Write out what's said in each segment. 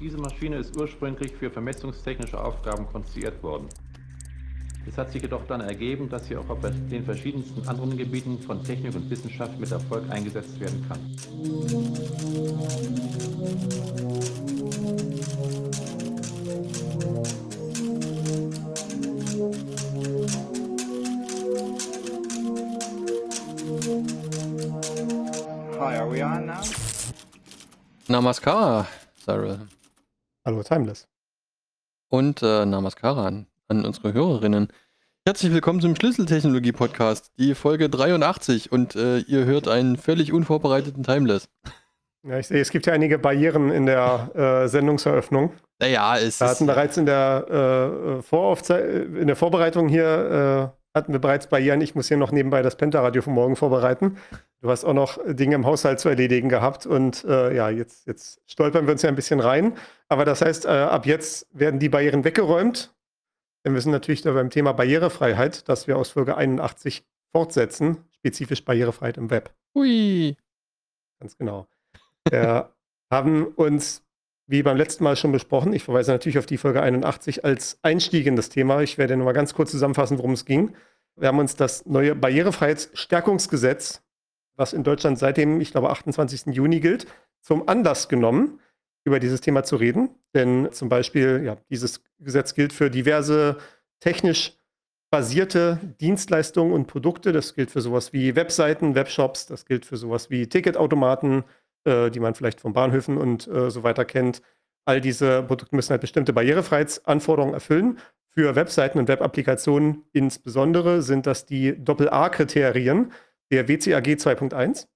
Diese Maschine ist ursprünglich für vermessungstechnische Aufgaben konstruiert worden. Es hat sich jedoch dann ergeben, dass sie auch auf den verschiedensten anderen Gebieten von Technik und Wissenschaft mit Erfolg eingesetzt werden kann. Hi, are we on now? Namaskar, Cyril. Hallo, Timeless. Und Namaskar an unsere Hörerinnen. Herzlich willkommen zum Schlüsseltechnologie-Podcast, die Folge 83. Und ihr hört einen völlig unvorbereiteten Timeless. Ja, ich sehe, es gibt ja einige Barrieren in der Sendungseröffnung. Naja, es Wir ist. hatten bereits in der Vorbereitung hier hatten wir bereits Barrieren. Ich muss hier noch nebenbei das Penta-Radio von morgen vorbereiten. Du hast auch noch Dinge im Haushalt zu erledigen gehabt. Und ja, jetzt stolpern wir uns ja ein bisschen rein. Aber das heißt, ab jetzt werden die Barrieren weggeräumt. Denn wir sind natürlich da beim Thema Barrierefreiheit, das wir aus Folge 81 fortsetzen. Spezifisch Barrierefreiheit im Web. Hui. Ganz genau. Wir haben uns, wie beim letzten Mal schon besprochen, ich verweise natürlich auf die Folge 81 als Einstieg in das Thema. Ich werde nur mal ganz kurz zusammenfassen, worum es ging. Wir haben uns das neue Barrierefreiheitsstärkungsgesetz, was in Deutschland seit dem, ich glaube, 28. Juni gilt, zum Anlass genommen, über dieses Thema zu reden. Denn zum Beispiel, ja, dieses Gesetz gilt für diverse technisch basierte Dienstleistungen und Produkte. Das gilt für sowas wie Webseiten, Webshops, das gilt für sowas wie Ticketautomaten, die man vielleicht von Bahnhöfen und so weiter kennt. All diese Produkte müssen halt bestimmte Barrierefreiheitsanforderungen erfüllen. Für Webseiten und Webapplikationen insbesondere sind das die Doppel-A-Kriterien der WCAG 2.1.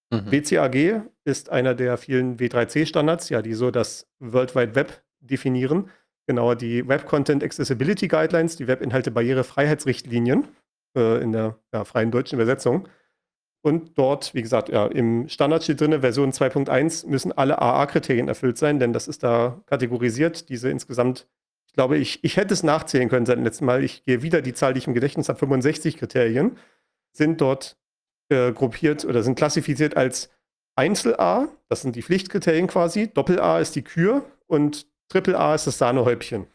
WCAG ist einer der vielen W3C-Standards, ja, die so das World Wide Web definieren. Genauer die Web Content Accessibility Guidelines, die Webinhalte-Barrierefreiheitsrichtlinien in der freien deutschen Übersetzung. Und dort, wie gesagt, ja, im Standard steht drin, Version 2.1 müssen alle AA-Kriterien erfüllt sein, denn das ist da kategorisiert. Diese insgesamt, ich glaube, ich hätte es nachzählen können seit dem letzten Mal. Ich gehe wieder die Zahl, die ich im Gedächtnis habe, 65 Kriterien, sind dort gruppiert oder sind klassifiziert als Einzel-A, das sind die Pflichtkriterien quasi, Doppel-A ist die Kür und Triple-A ist das Sahnehäubchen.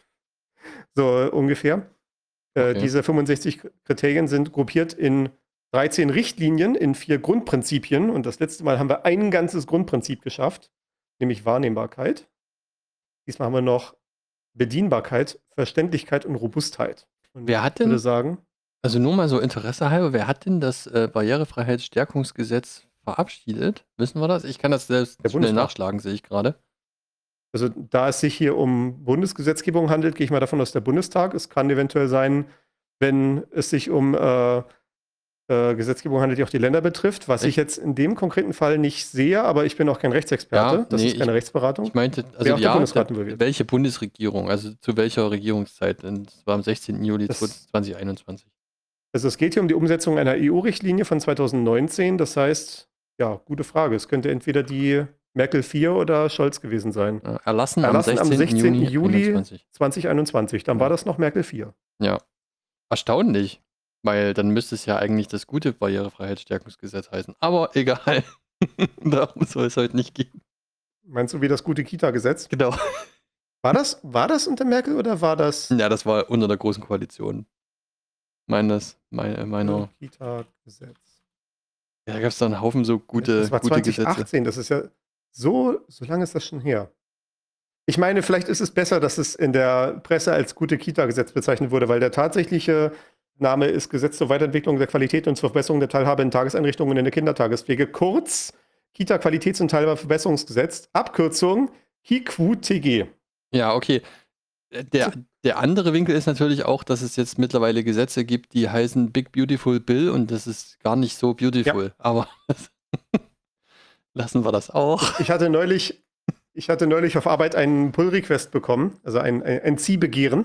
So ungefähr. Okay. Diese 65 Kriterien sind gruppiert in 13 Richtlinien in 4 Grundprinzipien. Und das letzte Mal haben wir ein ganzes Grundprinzip geschafft, nämlich Wahrnehmbarkeit. Diesmal haben wir noch Bedienbarkeit, Verständlichkeit und Robustheit. Und Wer hat ich würde denn, sagen, also nur mal so Interesse halber, wer hat denn das Barrierefreiheitsstärkungsgesetz verabschiedet? Wissen wir das? Ich kann das selbst Der schnell Bundestag. nachschlagen, sehe ich gerade. also da es sich hier um Bundesgesetzgebung handelt, gehe ich mal davon aus, der Bundestag. Es kann eventuell sein, wenn es sich um Gesetzgebung handelt, die auch die Länder betrifft, was ich jetzt in dem konkreten Fall nicht sehe, aber ich bin auch kein Rechtsexperte. Ja, Das nee, ist keine Rechtsberatung. Ich meinte, Wäre also auch der ja, Bundesrat involviert. welche Bundesregierung, also zu welcher Regierungszeit? Denn das war am 16. Juli Das- 2021. Also es geht hier um die Umsetzung einer EU-Richtlinie von 2019. Das heißt, ja, gute Frage. Es könnte entweder die Merkel 4 oder Scholz gewesen sein. Erlassen Erlassen am 16. Juli 21. 2021. Dann war das noch Merkel 4. Ja. Erstaunlich. Weil dann müsste es ja eigentlich das gute Barrierefreiheitsstärkungsgesetz heißen. Aber egal. Darum soll es heute nicht gehen. Meinst du wie das gute Kita-Gesetz? Genau. War das unter Merkel oder war das Ja, das war unter der Großen Koalition. Meiner. Kita-Gesetz? Ja, da gab es da einen Haufen so gute, Das war gute Gesetze. 2018, das ist ja so lange ist das schon her. Ich meine, vielleicht ist es besser, dass es in der Presse als gute Kita-Gesetz bezeichnet wurde, weil der tatsächliche Name ist Gesetz zur Weiterentwicklung der Qualität und zur Verbesserung der Teilhabe in Tageseinrichtungen und in der Kindertagespflege, kurz Kita-Qualitäts- und Teilhabeverbesserungsgesetz, Abkürzung KIQTG. Ja, okay. Der andere Winkel ist natürlich auch, dass es jetzt mittlerweile Gesetze gibt, die heißen Big Beautiful Bill und das ist gar nicht so beautiful. Aber lassen wir das auch. Ich hatte neulich auf Arbeit einen Pull-Request bekommen, also ein Ziehbegehren.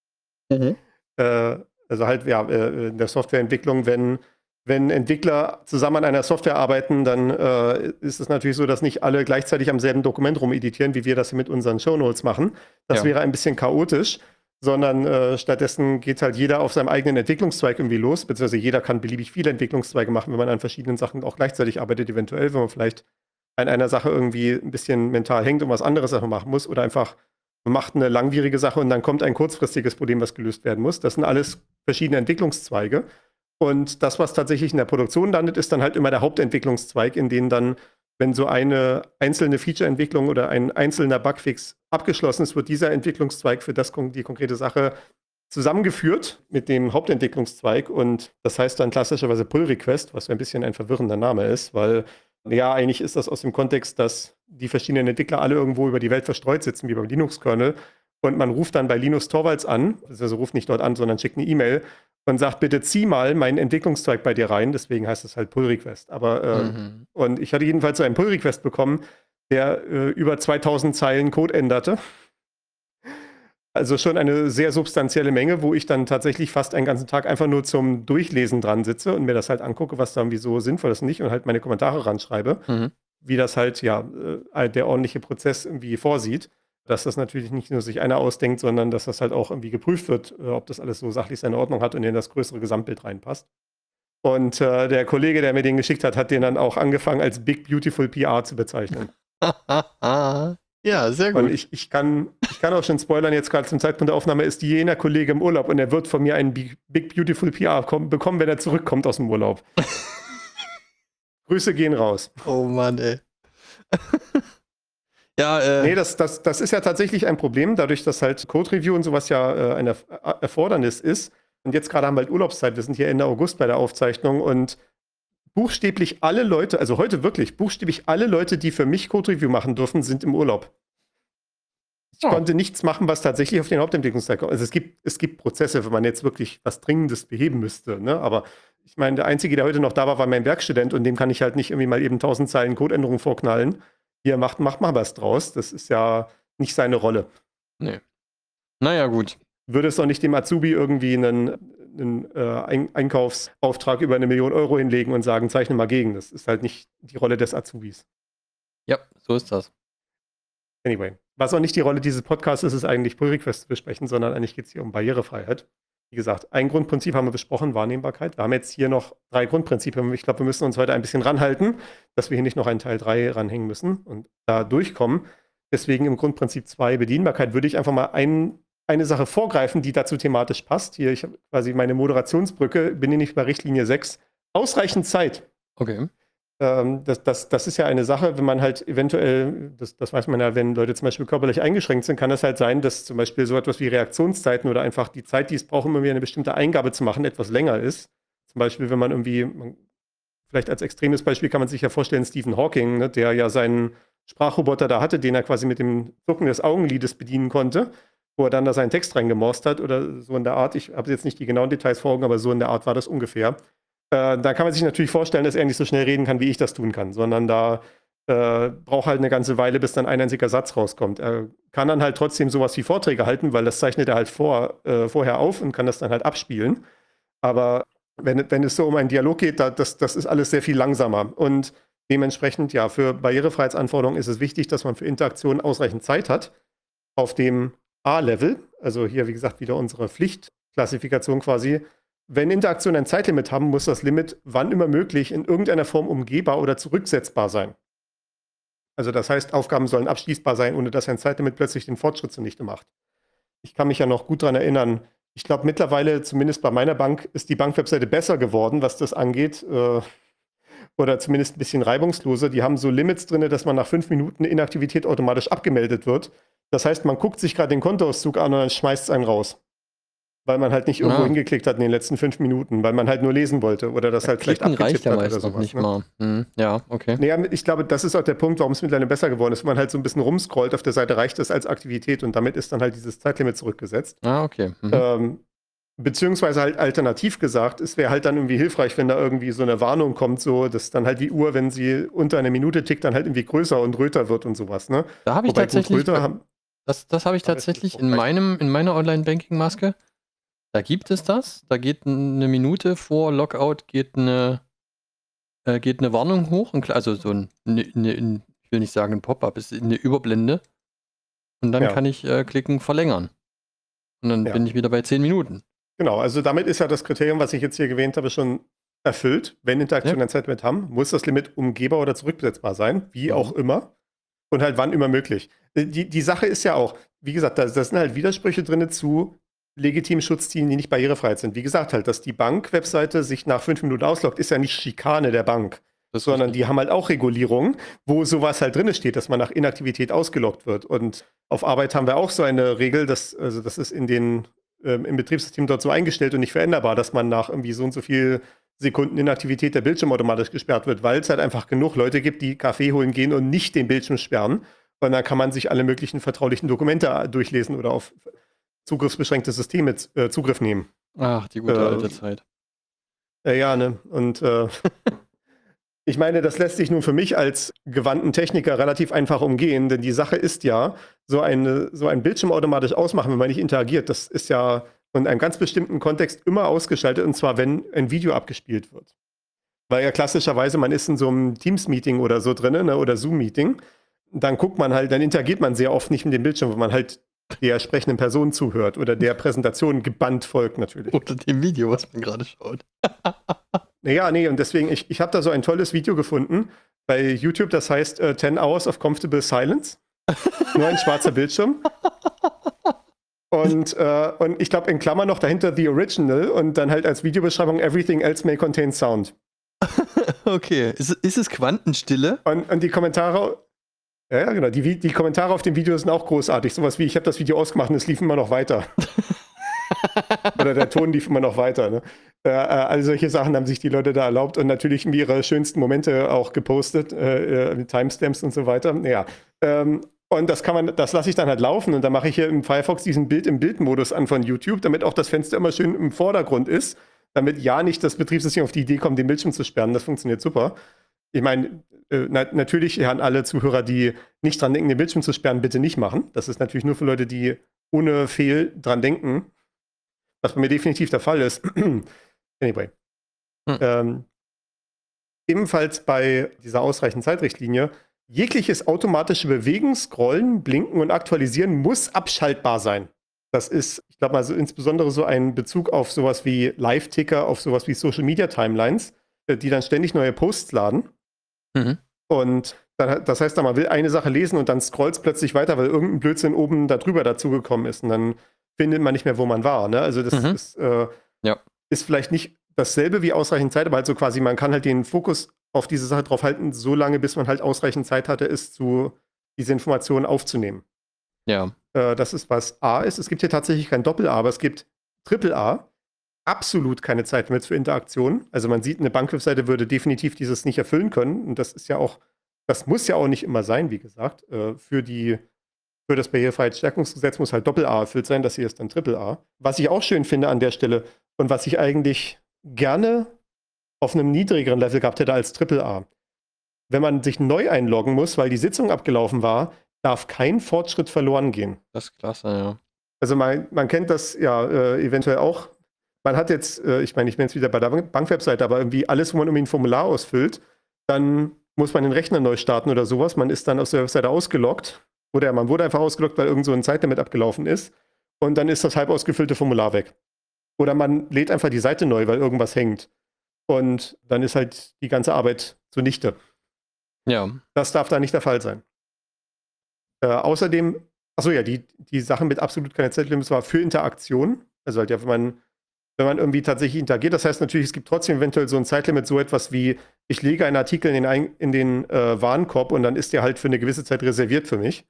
Also halt, ja, in der Softwareentwicklung, wenn Entwickler zusammen an einer Software arbeiten, dann ist es natürlich so, dass nicht alle gleichzeitig am selben Dokument rumeditieren, wie wir das hier mit unseren Shownotes machen. Das Ja. wäre ein bisschen chaotisch, sondern stattdessen geht halt jeder auf seinem eigenen Entwicklungszweig irgendwie los, beziehungsweise jeder kann beliebig viele Entwicklungszweige machen, wenn man an verschiedenen Sachen auch gleichzeitig arbeitet, eventuell, wenn man vielleicht an einer Sache irgendwie ein bisschen mental hängt und was anderes einfach machen muss oder einfach man macht eine langwierige Sache und dann kommt ein kurzfristiges Problem, was gelöst werden muss. Das sind alles verschiedene Entwicklungszweige. Und das, was tatsächlich in der Produktion landet, ist dann halt immer der Hauptentwicklungszweig, in dem dann, wenn so eine einzelne Feature-Entwicklung oder ein einzelner Bugfix abgeschlossen ist, wird dieser Entwicklungszweig für die konkrete Sache zusammengeführt mit dem Hauptentwicklungszweig. Und das heißt dann klassischerweise Pull-Request, was ein bisschen ein verwirrender Name ist, weil ja, eigentlich ist das aus dem Kontext, dass die verschiedenen Entwickler alle irgendwo über die Welt verstreut sitzen, wie beim Linux-Kernel. Und man ruft dann bei Linus Torvalds an, also ruft nicht dort an, sondern schickt eine E-Mail und sagt, bitte zieh mal meinen Entwicklungszweig bei dir rein. Deswegen heißt es halt Pull-Request. Aber, und ich hatte jedenfalls so einen Pull-Request bekommen, der über 2000 Zeilen Code änderte. Also schon eine sehr substanzielle Menge, wo ich dann tatsächlich fast einen ganzen Tag einfach nur zum Durchlesen dran sitze und mir das halt angucke, was da irgendwie so sinnvoll ist und nicht und halt meine Kommentare ranschreibe, wie das halt, ja, der ordentliche Prozess irgendwie vorsieht. Dass das natürlich nicht nur sich einer ausdenkt, sondern dass das halt auch irgendwie geprüft wird, ob das alles so sachlich seine Ordnung hat und in das größere Gesamtbild reinpasst. Und der Kollege, der mir den geschickt hat, hat den dann auch angefangen als Big Beautiful PR zu bezeichnen. Ja, sehr gut. Und ich kann auch schon spoilern, jetzt gerade zum Zeitpunkt der Aufnahme ist jener Kollege im Urlaub und er wird von mir einen Big Beautiful PR bekommen, wenn er zurückkommt aus dem Urlaub. Grüße gehen raus. Oh Mann, ey. Ja, Nee, das ist ja tatsächlich ein Problem, dadurch, dass halt Code-Review und sowas ja ein Erfordernis ist. Und jetzt gerade haben wir halt Urlaubszeit, wir sind hier Ende August bei der Aufzeichnung und buchstäblich alle Leute, also heute wirklich, buchstäblich alle Leute, die für mich Code-Review machen dürfen, sind im Urlaub. Ich konnte nichts machen, was tatsächlich auf den Hauptentwicklungsteil kommt. Also es gibt Prozesse, wenn man jetzt wirklich was Dringendes beheben müsste, ne? Aber ich meine, der Einzige, der heute noch da war mein Werkstudent und dem kann ich halt nicht irgendwie mal eben 1000 Zeilen Codeänderungen vorknallen. Hier, macht mal was draus. Das ist ja nicht seine Rolle. nee. Naja, gut. Würde es auch nicht dem Azubi irgendwie einen Einkaufsauftrag über 1 Million Euro hinlegen und sagen, zeichne mal gegen. Das ist halt nicht die Rolle des Azubis. Ja, so ist das. Anyway, was auch nicht die Rolle dieses Podcasts ist, ist eigentlich Pull-Request zu besprechen, sondern eigentlich geht es hier um Barrierefreiheit. Wie gesagt, ein Grundprinzip haben wir besprochen, Wahrnehmbarkeit. Wir haben jetzt hier noch 3 Grundprinzipien. Ich glaube, wir müssen uns heute ein bisschen ranhalten, dass wir hier nicht noch einen Teil 3 ranhängen müssen und da durchkommen. Deswegen im Grundprinzip 2 Bedienbarkeit würde ich einfach mal eine Sache vorgreifen, die dazu thematisch passt. Hier, ich habe quasi meine Moderationsbrücke, bin hier nicht bei Richtlinie 6. Ausreichend Zeit. Okay. Das ist ja eine Sache, wenn man halt eventuell, das weiß man ja, wenn Leute zum Beispiel körperlich eingeschränkt sind, kann das halt sein, dass zum Beispiel so etwas wie Reaktionszeiten oder einfach die Zeit, die es braucht, um irgendwie eine bestimmte Eingabe zu machen, etwas länger ist. Zum Beispiel, wenn man irgendwie, vielleicht als extremes Beispiel kann man sich ja vorstellen, Stephen Hawking, ne, der ja seinen Sprachroboter da hatte, den er quasi mit dem Zucken des Augenlides bedienen konnte, wo er dann da seinen Text reingemorst hat oder so in der Art. Ich habe jetzt nicht die genauen Details vor Augen, aber so in der Art war das ungefähr. Da kann man sich natürlich vorstellen, dass er nicht so schnell reden kann, wie ich das tun kann, sondern da braucht halt eine ganze Weile, bis dann ein einziger Satz rauskommt. Er kann dann halt trotzdem sowas wie Vorträge halten, weil das zeichnet er halt vorher auf und kann das dann halt abspielen. Aber wenn es so um einen Dialog geht, das ist alles sehr viel langsamer. Und dementsprechend, ja, für Barrierefreiheitsanforderungen ist es wichtig, dass man für Interaktionen ausreichend Zeit hat auf dem A-Level. Also hier, wie gesagt, wieder unsere Pflichtklassifikation quasi. Wenn Interaktionen ein Zeitlimit haben, muss das Limit, wann immer möglich, in irgendeiner Form umgehbar oder zurücksetzbar sein. Also das heißt, Aufgaben sollen abschließbar sein, ohne dass ein Zeitlimit plötzlich den Fortschritt zunichte macht. Ich kann mich ja noch gut daran erinnern, ich glaube mittlerweile, zumindest bei meiner Bank, ist die Bankwebseite besser geworden, was das angeht. Oder zumindest ein bisschen reibungsloser. Die haben so Limits drin, dass man nach 5 Minuten Inaktivität automatisch abgemeldet wird. Das heißt, man guckt sich gerade den Kontoauszug an und dann schmeißt es einen raus. Weil man halt nicht irgendwo hingeklickt hat in den letzten 5 Minuten, weil man halt nur lesen wollte oder das halt vielleicht abgetippt reicht ja hat meist oder sowas. Noch nicht mal. Ja, okay. Naja, ich glaube, das ist auch der Punkt, warum es mittlerweile besser geworden ist. Wenn man halt so ein bisschen rumscrollt auf der Seite, reicht das als Aktivität und damit ist dann halt dieses Zeitlimit zurückgesetzt. Ah, okay. Beziehungsweise halt alternativ gesagt, es wäre halt dann irgendwie hilfreich, wenn da irgendwie so eine Warnung kommt, so, dass dann halt die Uhr, wenn sie unter 1 Minute tickt, dann halt irgendwie größer und röter wird und sowas, ne? Da habe ich tatsächlich, das habe ich tatsächlich in meiner Online-Banking-Maske. Da gibt es das. Da geht 1 Minute vor Logout geht eine Warnung hoch. Also so ich will nicht sagen ein Pop-up, ist eine Überblende. Und dann kann ich klicken, verlängern. Und dann bin ich wieder bei 10 Minuten. Genau, also damit ist ja das Kriterium, was ich jetzt hier gewähnt habe, schon erfüllt, wenn Interaktionen Ja. ein Zeitlimit haben, muss das Limit umgehbar oder zurücksetzbar sein, wie auch immer. Und halt wann immer möglich. Die Sache ist ja auch, wie gesagt, da sind halt Widersprüche drin zu legitimen Schutzzielen, die nicht barrierefrei sind. Wie gesagt, halt, dass die Bank-Webseite sich nach 5 Minuten ausloggt, ist ja nicht Schikane der Bank, Das ist sondern richtig. die haben halt auch Regulierungen, wo sowas halt drin steht, dass man nach Inaktivität ausgeloggt wird. Und auf Arbeit haben wir auch so eine Regel, das ist im Betriebssystem dort so eingestellt und nicht veränderbar, dass man nach irgendwie so und so viel Sekunden Inaktivität der Bildschirm automatisch gesperrt wird, weil es halt einfach genug Leute gibt, die Kaffee holen gehen und nicht den Bildschirm sperren. Und dann kann man sich alle möglichen vertraulichen Dokumente durchlesen oder auf zugriffsbeschränkte Systeme Zugriff nehmen. Ach, die gute alte Zeit. Ja, ne? Und ich meine, das lässt sich nun für mich als gewandten Techniker relativ einfach umgehen, denn die Sache ist ja, so ein Bildschirm automatisch ausmachen, wenn man nicht interagiert, das ist ja in einem ganz bestimmten Kontext immer ausgeschaltet, und zwar, wenn ein Video abgespielt wird. Weil ja klassischerweise, man ist in so einem Teams-Meeting oder so drin, ne, oder Zoom-Meeting, dann guckt man halt, dann interagiert man sehr oft nicht mit dem Bildschirm, weil man halt der sprechenden Person zuhört oder der Präsentation gebannt folgt natürlich. Oder dem Video, was man gerade schaut. Naja, nee, und deswegen, ich habe da so ein tolles Video gefunden bei YouTube, das heißt 10 Hours of Comfortable Silence. Nur ein schwarzer Bildschirm. Und ich glaube in Klammern noch dahinter The Original und dann halt als Videobeschreibung Everything else may contain sound. Okay, ist es Quantenstille? Und die Kommentare, ja genau, die Kommentare auf dem Video sind auch großartig. Sowas wie, ich habe das Video ausgemacht und es lief immer noch weiter. Oder der Ton lief immer noch weiter. Ne? All solche Sachen haben sich die Leute da erlaubt und natürlich ihre schönsten Momente auch gepostet, mit Timestamps und so weiter. Ja. Und das lasse ich dann halt laufen und dann mache ich hier im Firefox diesen Bild-im-Bild-Modus an von YouTube, damit auch das Fenster immer schön im Vordergrund ist, damit ja nicht das Betriebssystem auf die Idee kommt, den Bildschirm zu sperren. Das funktioniert super. Ich meine, natürlich an alle Zuhörer, die nicht dran denken, den Bildschirm zu sperren, bitte nicht machen. Das ist natürlich nur für Leute, die ohne Fehl dran denken, was bei mir definitiv der Fall ist. Anyway. Ebenfalls bei dieser ausreichenden Zeitrichtlinie, jegliches automatische Bewegen, Scrollen, Blinken und Aktualisieren muss abschaltbar sein. Das ist, ich glaube mal, so insbesondere so ein Bezug auf sowas wie Live-Ticker, auf sowas wie Social-Media-Timelines, die dann ständig neue Posts laden. Mhm. Und das heißt, man will eine Sache lesen und dann scrollt es plötzlich weiter, weil irgendein Blödsinn oben darüber dazugekommen ist. Und dann findet man nicht mehr, wo man war. Ne? Also das ist vielleicht nicht dasselbe wie ausreichend Zeit, aber halt so quasi, man kann halt den Fokus auf diese Sache drauf halten, so lange, bis man halt ausreichend Zeit hatte, diese Informationen aufzunehmen. Ja. Das ist, was A ist. Es gibt hier tatsächlich kein Doppel-A, aber es gibt Triple-A. Absolut keine Zeitlimits für Interaktion. Also man sieht, eine Bankwebseite würde definitiv dieses nicht erfüllen können. Und das muss ja auch nicht immer sein, wie gesagt. Für das Barrierefreiheitsstärkungsgesetz muss halt Doppel-A erfüllt sein, das hier ist dann Triple-A. Was ich auch schön finde an der Stelle und was ich eigentlich gerne auf einem niedrigeren Level gehabt hätte als Triple-A. Wenn man sich neu einloggen muss, weil die Sitzung abgelaufen war, darf kein Fortschritt verloren gehen. Das ist klasse, ja. Also man kennt das ja eventuell auch. Man hat jetzt, ich meine, ich bin jetzt wieder bei der Bankwebseite, aber irgendwie alles, wo man irgendwie ein Formular ausfüllt, dann muss man den Rechner neu starten oder sowas. Man ist dann aus der Webseite ausgeloggt. Oder man wurde einfach ausgeloggt, weil irgend so ein Zeitlimit abgelaufen ist. Und dann ist das halb ausgefüllte Formular weg. Oder man lädt einfach die Seite neu, weil irgendwas hängt. Und dann ist halt die ganze Arbeit zunichte. Ja. Das darf da nicht der Fall sein. Außerdem, achso ja, die Sache mit absolut keine Zeitlimits war für Interaktion. Also halt ja, wenn man irgendwie tatsächlich interagiert. Das heißt natürlich, es gibt trotzdem eventuell so ein Zeitlimit, so etwas wie, ich lege einen Artikel in den Warenkorb und dann ist der halt für eine gewisse Zeit reserviert für mich,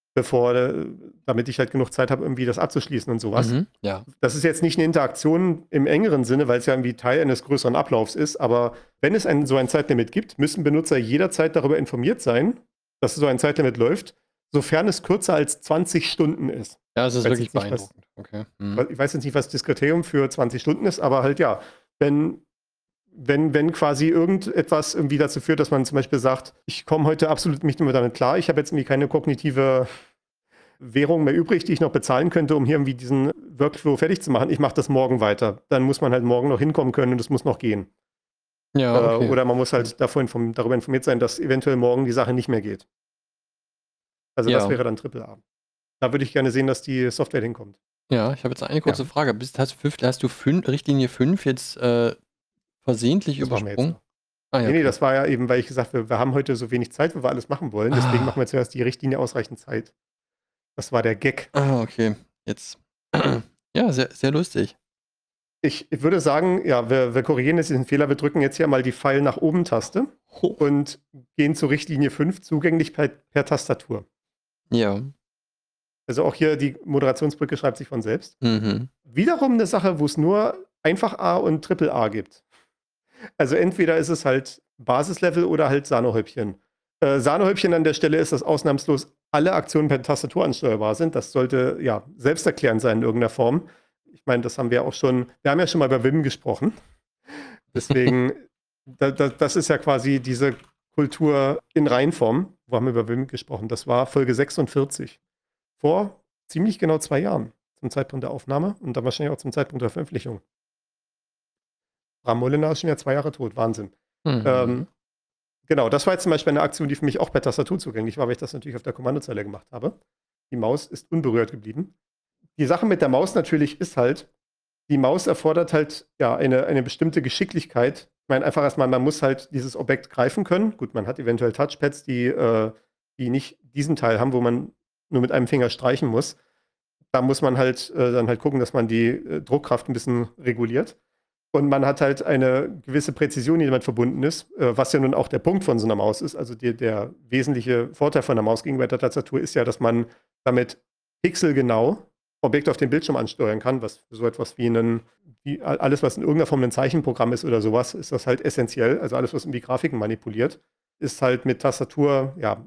damit ich halt genug Zeit habe, irgendwie das abzuschließen und sowas. Mhm, ja. Das ist jetzt nicht eine Interaktion im engeren Sinne, weil es ja irgendwie Teil eines größeren Ablaufs ist, aber wenn es so ein Zeitlimit gibt, müssen Benutzer jederzeit darüber informiert sein, dass so ein Zeitlimit läuft, sofern es kürzer als 20 Stunden ist. Ja, es ist wirklich beeindruckend. Okay. Mhm. Ich weiß jetzt nicht, was das Kriterium für 20 Stunden ist, aber halt ja, wenn quasi irgendetwas irgendwie dazu führt, dass man zum Beispiel sagt, ich komme heute absolut nicht mehr damit klar, ich habe jetzt irgendwie keine kognitive Währung mehr übrig, die ich noch bezahlen könnte, um hier irgendwie diesen Workflow fertig zu machen, ich mache das morgen weiter. Dann muss man halt morgen noch hinkommen können und es muss noch gehen. Ja, okay. Oder man muss halt darüber informiert sein, dass eventuell morgen die Sache nicht mehr geht. Also das wäre dann Triple-A. Da würde ich gerne sehen, dass die Software hinkommt. Ja, ich habe jetzt eine kurze Frage. Hast du Richtlinie 5 jetzt versehentlich Das machen wir jetzt übersprungen? noch. Ah ja, Nee, okay. das war ja eben, weil ich gesagt habe, wir haben heute so wenig Zeit, weil wir alles machen wollen. Deswegen machen wir zuerst die Richtlinie ausreichend Zeit. Das war der Gag. Okay. Jetzt. Ja, sehr, sehr lustig. Ich würde sagen, ja, wir korrigieren jetzt diesen Fehler. Wir drücken jetzt hier mal die Pfeil nach oben Taste Hoch. und gehen zu Richtlinie 5, zugänglich per Tastatur. Ja. Also auch hier die Moderationsbrücke schreibt sich von selbst. Mhm. Wiederum eine Sache, wo es nur einfach A und Triple A gibt. Also entweder ist es halt Basislevel oder halt Sahnehäubchen. Sahnehäubchen an der Stelle ist, dass ausnahmslos alle Aktionen per Tastatur ansteuerbar sind. Das sollte ja selbsterklärend sein in irgendeiner Form. Ich meine, das haben wir auch schon, wir haben ja schon mal über Vim gesprochen. Deswegen, das ist ja quasi diese Kultur in Reinform. Wo haben wir über Vim gesprochen? Das war Folge 46. Vor ziemlich genau 2 Jahren. Zum Zeitpunkt der Aufnahme und dann wahrscheinlich auch zum Zeitpunkt der Veröffentlichung. Bram Mollenaar ist schon ja 2 Jahre tot. Wahnsinn. Mhm. Genau, das war jetzt zum Beispiel eine Aktion, die für mich auch per Tastatur zugänglich war, weil ich das natürlich auf der Kommandozeile gemacht habe. Die Maus ist unberührt geblieben. Die Sache mit der Maus natürlich ist halt, die Maus erfordert halt ja eine bestimmte Geschicklichkeit. Ich meine, einfach erstmal, man muss halt dieses Objekt greifen können. Gut, man hat eventuell Touchpads, die nicht diesen Teil haben, wo man nur mit einem Finger streichen muss. Da muss man halt dann halt gucken, dass man die Druckkraft ein bisschen reguliert. Und man hat halt eine gewisse Präzision, die damit verbunden ist, was ja nun auch der Punkt von so einer Maus ist. Also der wesentliche Vorteil von der Maus gegenüber der Tastatur ist ja, dass man damit pixelgenau Objekte auf dem Bildschirm ansteuern kann, was für so etwas wie alles, was in irgendeiner Form ein Zeichenprogramm ist oder sowas, ist das halt essentiell. Also alles, was irgendwie Grafiken manipuliert, ist halt mit Tastatur, ja,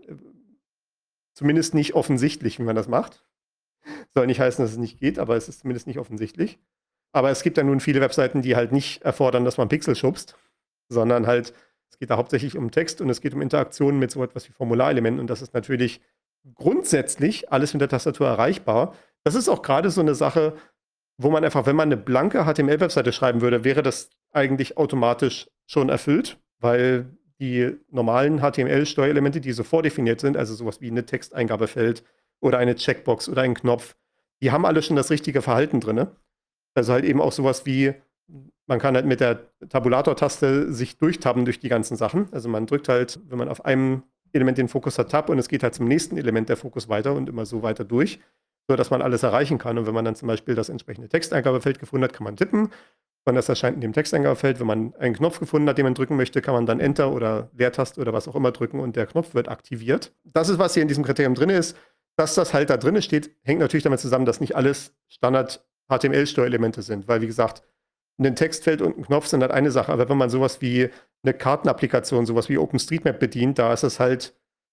zumindest nicht offensichtlich, wie man das macht. Soll nicht heißen, dass es nicht geht, aber es ist zumindest nicht offensichtlich. Aber es gibt ja nun viele Webseiten, die halt nicht erfordern, dass man Pixel schubst, sondern halt, es geht da hauptsächlich um Text und es geht um Interaktionen mit so etwas wie Formularelementen und das ist natürlich grundsätzlich alles mit der Tastatur erreichbar. Das ist auch gerade so eine Sache, wo man einfach, wenn man eine blanke HTML-Webseite schreiben würde, wäre das eigentlich automatisch schon erfüllt, weil die normalen HTML-Steuerelemente, die so vordefiniert sind, also sowas wie eine Texteingabefeld oder eine Checkbox oder ein Knopf, die haben alle schon das richtige Verhalten drin. Also halt eben auch sowas wie, man kann halt mit der Tabulator-Taste sich durchtabben durch die ganzen Sachen. Also man drückt halt, wenn man auf einem Element den Fokus hat, Tab und es geht halt zum nächsten Element der Fokus weiter und immer so weiter durch, sodass man alles erreichen kann. Und wenn man dann zum Beispiel das entsprechende Texteingabefeld gefunden hat, kann man tippen. Und das erscheint in dem Texteingabefeld. Wenn man einen Knopf gefunden hat, den man drücken möchte, kann man dann Enter oder Leertaste oder was auch immer drücken und der Knopf wird aktiviert. Das ist, was hier in diesem Kriterium drin ist. Dass das halt da drin steht, hängt natürlich damit zusammen, dass nicht alles Standard HTML-Steuerelemente sind, weil wie gesagt, ein Textfeld und ein Knopf sind halt eine Sache, aber wenn man sowas wie eine Kartenapplikation, sowas wie OpenStreetMap bedient, da ist es halt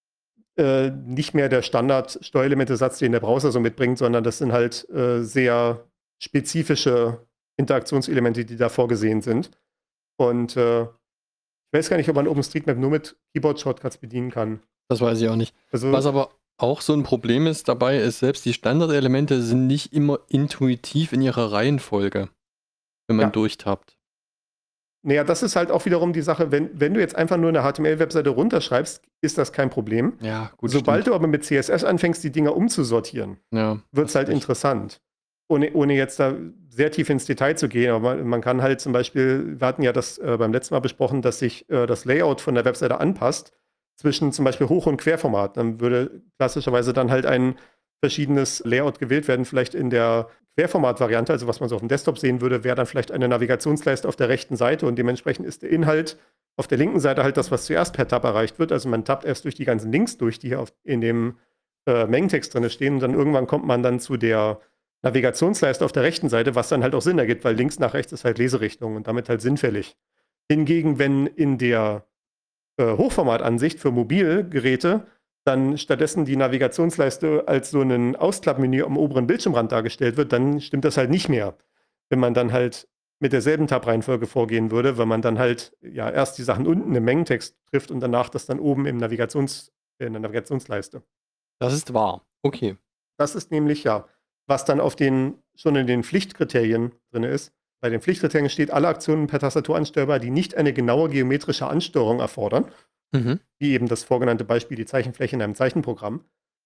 nicht mehr der Standard-Steuerelemente-Satz, den der Browser so mitbringt, sondern das sind halt sehr spezifische Interaktionselemente, die da vorgesehen sind. Und ich weiß gar nicht, ob man OpenStreetMap nur mit Keyboard-Shortcuts bedienen kann. Das weiß ich auch nicht. Also, Was aber auch so ein Problem ist dabei, ist, selbst die Standardelemente sind nicht immer intuitiv in ihrer Reihenfolge, wenn man Ja. durchtappt. naja, das ist halt auch wiederum die Sache, wenn du jetzt einfach nur eine HTML-Webseite runterschreibst, ist das kein Problem. Ja, gut, Sobald stimmt. du aber mit CSS anfängst, die Dinger umzusortieren, Ja, wird es halt interessant. Ohne jetzt da sehr tief ins Detail zu gehen, aber man kann halt zum Beispiel, wir hatten ja das beim letzten Mal besprochen, dass sich das Layout von der Webseite anpasst zwischen zum Beispiel Hoch- und Querformat. Dann würde klassischerweise dann halt ein verschiedenes Layout gewählt werden, vielleicht in der Querformat-Variante, also was man so auf dem Desktop sehen würde, wäre dann vielleicht eine Navigationsleiste auf der rechten Seite und dementsprechend ist der Inhalt auf der linken Seite halt das, was zuerst per Tab erreicht wird. Also man tappt erst durch die ganzen Links durch, die hier in dem Mengentext drin stehen und dann irgendwann kommt man dann zu der Navigationsleiste auf der rechten Seite, was dann halt auch Sinn ergibt, weil links nach rechts ist halt Leserichtung und damit halt sinnfällig. Hingegen, wenn in der Hochformatansicht für Mobilgeräte dann stattdessen die Navigationsleiste als so ein Ausklappmenü am oberen Bildschirmrand dargestellt wird, dann stimmt das halt nicht mehr. Wenn man dann halt mit derselben Tab-Reihenfolge vorgehen würde, wenn man dann halt ja erst die Sachen unten im Mengentext trifft und danach das dann oben in der Navigationsleiste. Das ist wahr. Okay. Das ist nämlich ja, was dann schon in den Pflichtkriterien drin ist. Bei den Pflichtkriterien steht, alle Aktionen per Tastatur ansteuerbar, die nicht eine genaue geometrische Ansteuerung erfordern, Mhm. wie eben das vorgenannte Beispiel, die Zeichenfläche in einem Zeichenprogramm.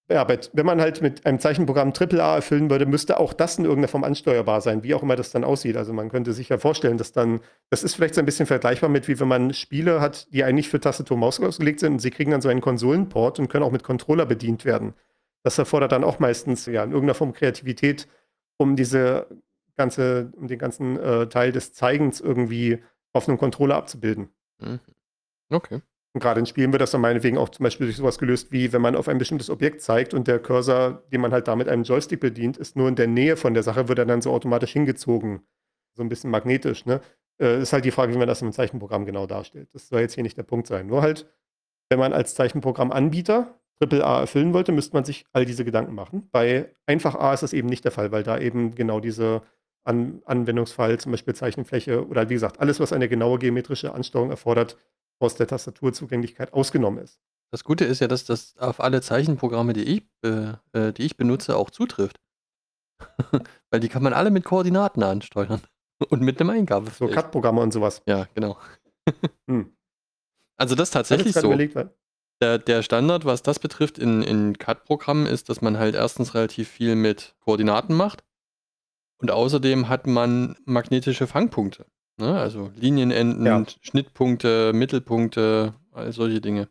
Ja, wenn man halt mit einem Zeichenprogramm AAA erfüllen würde, müsste auch das in irgendeiner Form ansteuerbar sein, wie auch immer das dann aussieht. Also man könnte sich ja vorstellen, dass dann, das ist vielleicht so ein bisschen vergleichbar mit, wie wenn man Spiele hat, die eigentlich für Tastatur Maus ausgelegt sind und sie kriegen dann so einen Konsolenport und können auch mit Controller bedient werden. Das erfordert dann auch meistens ja in irgendeiner Form Kreativität, um den ganzen Teil des Zeigens irgendwie auf einem Controller abzubilden. Mhm. Okay. Und gerade in Spielen wird das dann meinetwegen auch zum Beispiel durch sowas gelöst, wie wenn man auf ein bestimmtes Objekt zeigt und der Cursor, den man halt da mit einem Joystick bedient, ist nur in der Nähe von der Sache, wird er dann so automatisch hingezogen. So ein bisschen magnetisch, ne? Ist halt die Frage, wie man das im Zeichenprogramm genau darstellt. Das soll jetzt hier nicht der Punkt sein. Nur halt, wenn man als Zeichenprogrammanbieter AAA erfüllen wollte, müsste man sich all diese Gedanken machen. Bei einfach A ist das eben nicht der Fall, weil da eben genau diese Anwendungsfall, zum Beispiel Zeichenfläche oder wie gesagt, alles, was eine genaue geometrische Ansteuerung erfordert, aus der Tastaturzugänglichkeit ausgenommen ist. Das Gute ist ja, dass das auf alle Zeichenprogramme, die ich benutze, auch zutrifft. Weil die kann man alle mit Koordinaten ansteuern. Und mit einem So Eingabefeld. CAD-Programme und sowas. Ja, genau. Hm. Also das ist Ich hab tatsächlich jetzt grad so. überlegt, weil Der Standard, was das betrifft, in CAD-Programmen ist, dass man halt erstens relativ viel mit Koordinaten macht und außerdem hat man magnetische Fangpunkte. Ne? Also Linienenden, Ja. Schnittpunkte, Mittelpunkte, all solche Dinge.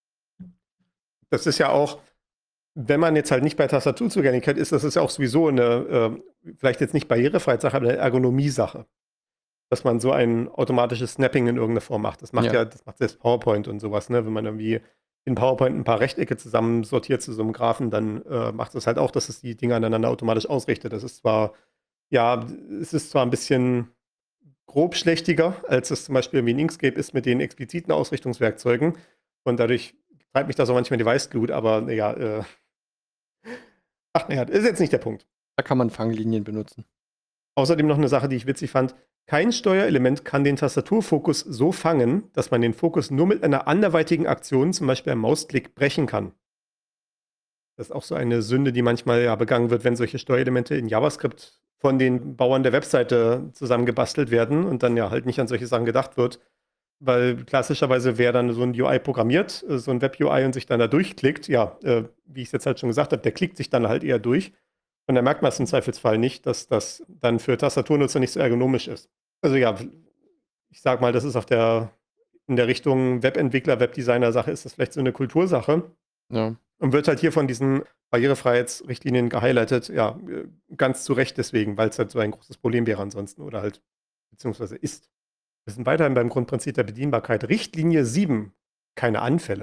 das ist ja auch, wenn man jetzt halt nicht bei Tastaturzugänglichkeit ist, das ist ja auch sowieso eine, vielleicht jetzt nicht Barrierefreiheit-Sache, aber eine Ergonomie-Sache. Dass man so ein automatisches Snapping in irgendeiner Form macht. Das macht Ja. das macht selbst PowerPoint und sowas, ne? Wenn man irgendwie in PowerPoint ein paar Rechtecke zusammen sortiert zu so einem Graphen, dann macht es halt auch, dass es die Dinge aneinander automatisch ausrichtet. Das ist zwar, ja, es ist zwar ein bisschen grobschlächtiger, als es zum Beispiel wie in Inkscape ist mit den expliziten Ausrichtungswerkzeugen. Und dadurch treibt mich da so manchmal die Weißglut, aber naja, ach naja, ist jetzt nicht der Punkt. Da kann man Fanglinien benutzen. Außerdem noch eine Sache, die ich witzig fand. Kein Steuerelement kann den Tastaturfokus so fangen, dass man den Fokus nur mit einer anderweitigen Aktion, zum Beispiel einem Mausklick, brechen kann. Das ist auch so eine Sünde, die manchmal ja begangen wird, wenn solche Steuerelemente in JavaScript von den Bauern der Webseite zusammengebastelt werden und dann ja halt nicht an solche Sachen gedacht wird. Weil klassischerweise, wer dann so ein UI programmiert, so ein Web-UI und sich dann da durchklickt, ja, wie ich es jetzt halt schon gesagt habe, der klickt sich dann halt eher durch. Und da merkt man es im Zweifelsfall nicht, dass das dann für Tastaturnutzer nicht so ergonomisch ist. Also ja, ich sag mal, das ist in der Richtung Webentwickler, Webdesigner-Sache ist das vielleicht so eine Kultursache Ja. und wird halt hier von diesen Barrierefreiheitsrichtlinien gehighlightet, ja, ganz zu Recht deswegen, weil es halt so ein großes Problem wäre ansonsten oder halt, beziehungsweise ist. Wir sind weiterhin beim Grundprinzip der Bedienbarkeit. Richtlinie 7, keine Anfälle.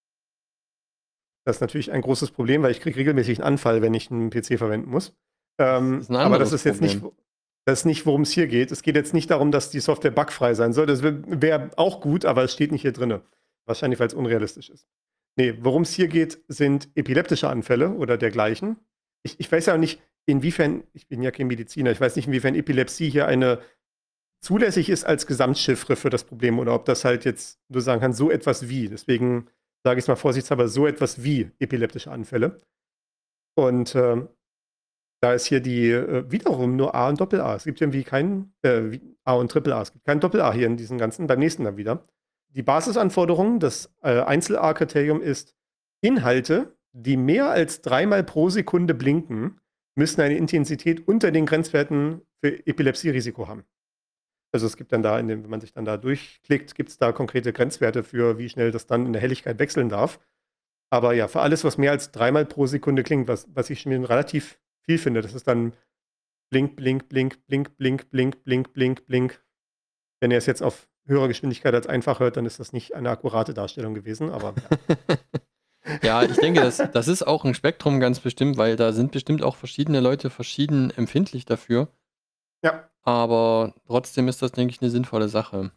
Das ist natürlich ein großes Problem, weil ich kriege regelmäßig einen Anfall, wenn ich einen PC verwenden muss. ist ein Aber anderes das ist jetzt nicht, Problem. das ist nicht, worum es hier geht. Es geht jetzt nicht darum, dass die Software bugfrei sein soll. Das wäre auch gut, aber es steht nicht hier drin. Wahrscheinlich, weil es unrealistisch ist. Nee, worum es hier geht, sind epileptische Anfälle oder dergleichen. Ich weiß ja nicht, inwiefern, ich bin ja kein Mediziner, ich weiß nicht, inwiefern Epilepsie hier eine zulässig ist als Gesamtchiffre für das Problem oder ob das halt jetzt nur sagen kann, so etwas wie. Deswegen sage ich es mal vorsichtshalber, so etwas wie epileptische Anfälle. Und da ist hier die wiederum nur A und Doppel-A. Es gibt irgendwie keinen A und Triple-A. Es gibt kein Doppel-A hier in diesen ganzen, beim nächsten dann wieder. Die Basisanforderung, das Einzel-A-Kriterium ist, Inhalte, die mehr als 3-mal pro Sekunde blinken, müssen eine Intensität unter den Grenzwerten für Epilepsierisiko haben. Also es gibt dann da, wenn man sich dann da durchklickt, gibt es da konkrete Grenzwerte für, wie schnell das dann in der Helligkeit wechseln darf. Aber ja, für alles, was mehr als 3-mal pro Sekunde klingt, was ich schon relativ viel finde, das ist dann blink, blink, blink, blink, blink, blink, blink, blink, blink. Wenn ihr es jetzt auf höherer Geschwindigkeit als einfach hört, dann ist das nicht eine akkurate Darstellung gewesen, aber Ja, ich denke, das ist auch ein Spektrum ganz bestimmt, weil da sind bestimmt auch verschiedene Leute verschieden empfindlich dafür. ja. Aber trotzdem ist das, denke ich, eine sinnvolle Sache.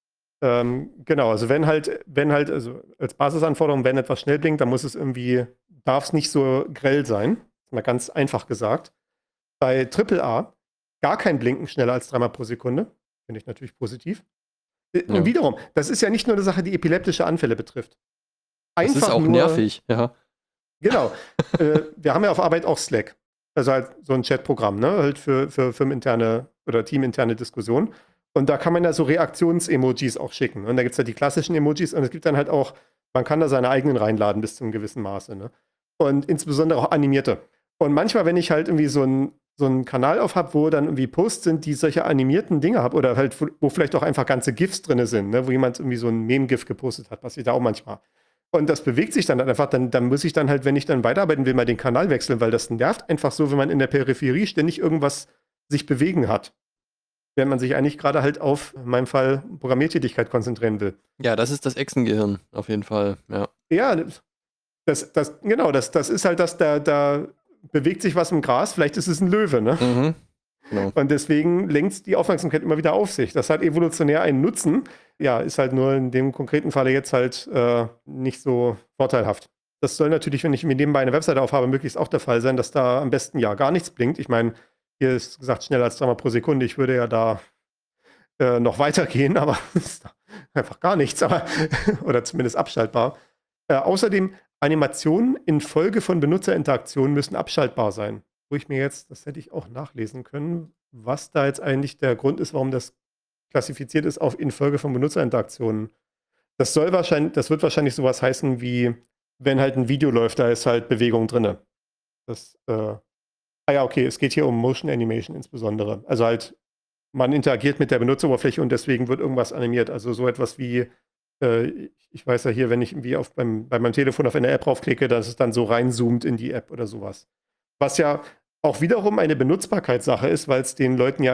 Genau, also wenn halt, also als Basisanforderung, wenn etwas schnell blinkt, dann darf es nicht so grell sein. Mal ganz einfach gesagt. Bei AAA gar kein Blinken schneller als 3-mal pro Sekunde. Finde ich natürlich positiv. Und Ja. wiederum, das ist ja nicht nur eine Sache, die epileptische Anfälle betrifft. Das ist auch nervig, ja. Genau. Wir haben ja auf Arbeit auch Slack. Also halt so ein Chatprogramm, ne? Halt für firmeninterne oder teaminterne Diskussionen. Und da kann man ja so Reaktions-Emojis auch schicken. Und da gibt es ja die klassischen Emojis und es gibt dann halt auch, man kann da seine eigenen reinladen bis zu einem gewissen Maße. Ne? Und insbesondere auch animierte. Und manchmal, wenn ich halt irgendwie so einen Kanal auf habe, wo dann irgendwie Posts sind, die solche animierten Dinge haben, oder halt, wo vielleicht auch einfach ganze GIFs drin sind, ne? Wo jemand irgendwie so ein Meme-GIF gepostet hat, passiert da auch manchmal. Und das bewegt sich dann einfach, dann muss ich dann halt, wenn ich dann weiterarbeiten will, mal den Kanal wechseln, weil das nervt einfach so, wenn man in der Peripherie ständig irgendwas sich bewegen hat. Wenn man sich eigentlich gerade halt auf, in meinem Fall, Programmiertätigkeit konzentrieren will. Ja, das ist das Echsengehirn, auf jeden Fall, ja. Ja, das ist halt das, da bewegt sich was im Gras, vielleicht ist es ein Löwe, ne? Mhm. Genau. Und deswegen lenkt die Aufmerksamkeit immer wieder auf sich. Das hat evolutionär einen Nutzen, ja, ist halt nur in dem konkreten Falle jetzt halt nicht so vorteilhaft. Das soll natürlich, wenn ich mir nebenbei eine Webseite aufhabe, möglichst auch der Fall sein, dass da am besten ja gar nichts blinkt. Ich meine, hier ist gesagt schneller als 3 Mal pro Sekunde. Ich würde ja da noch weitergehen, aber ist einfach gar nichts, aber oder zumindest abschaltbar. Außerdem, Animationen infolge von Benutzerinteraktionen müssen abschaltbar sein. Wo ich mir jetzt, das hätte ich auch nachlesen können, was da jetzt eigentlich der Grund ist, warum das klassifiziert ist auf infolge von Benutzerinteraktionen. Das wird wahrscheinlich sowas heißen wie, wenn halt ein Video läuft, da ist halt Bewegung drin. Ja, okay, es geht hier um Motion Animation insbesondere. Also halt, man interagiert mit der Benutzeroberfläche und deswegen wird irgendwas animiert. Also so etwas wie, ich weiß ja hier, wenn ich irgendwie bei meinem Telefon auf eine App draufklicke, dass es dann so reinzoomt in die App oder sowas. Was ja auch wiederum eine Benutzbarkeitssache ist, weil es dem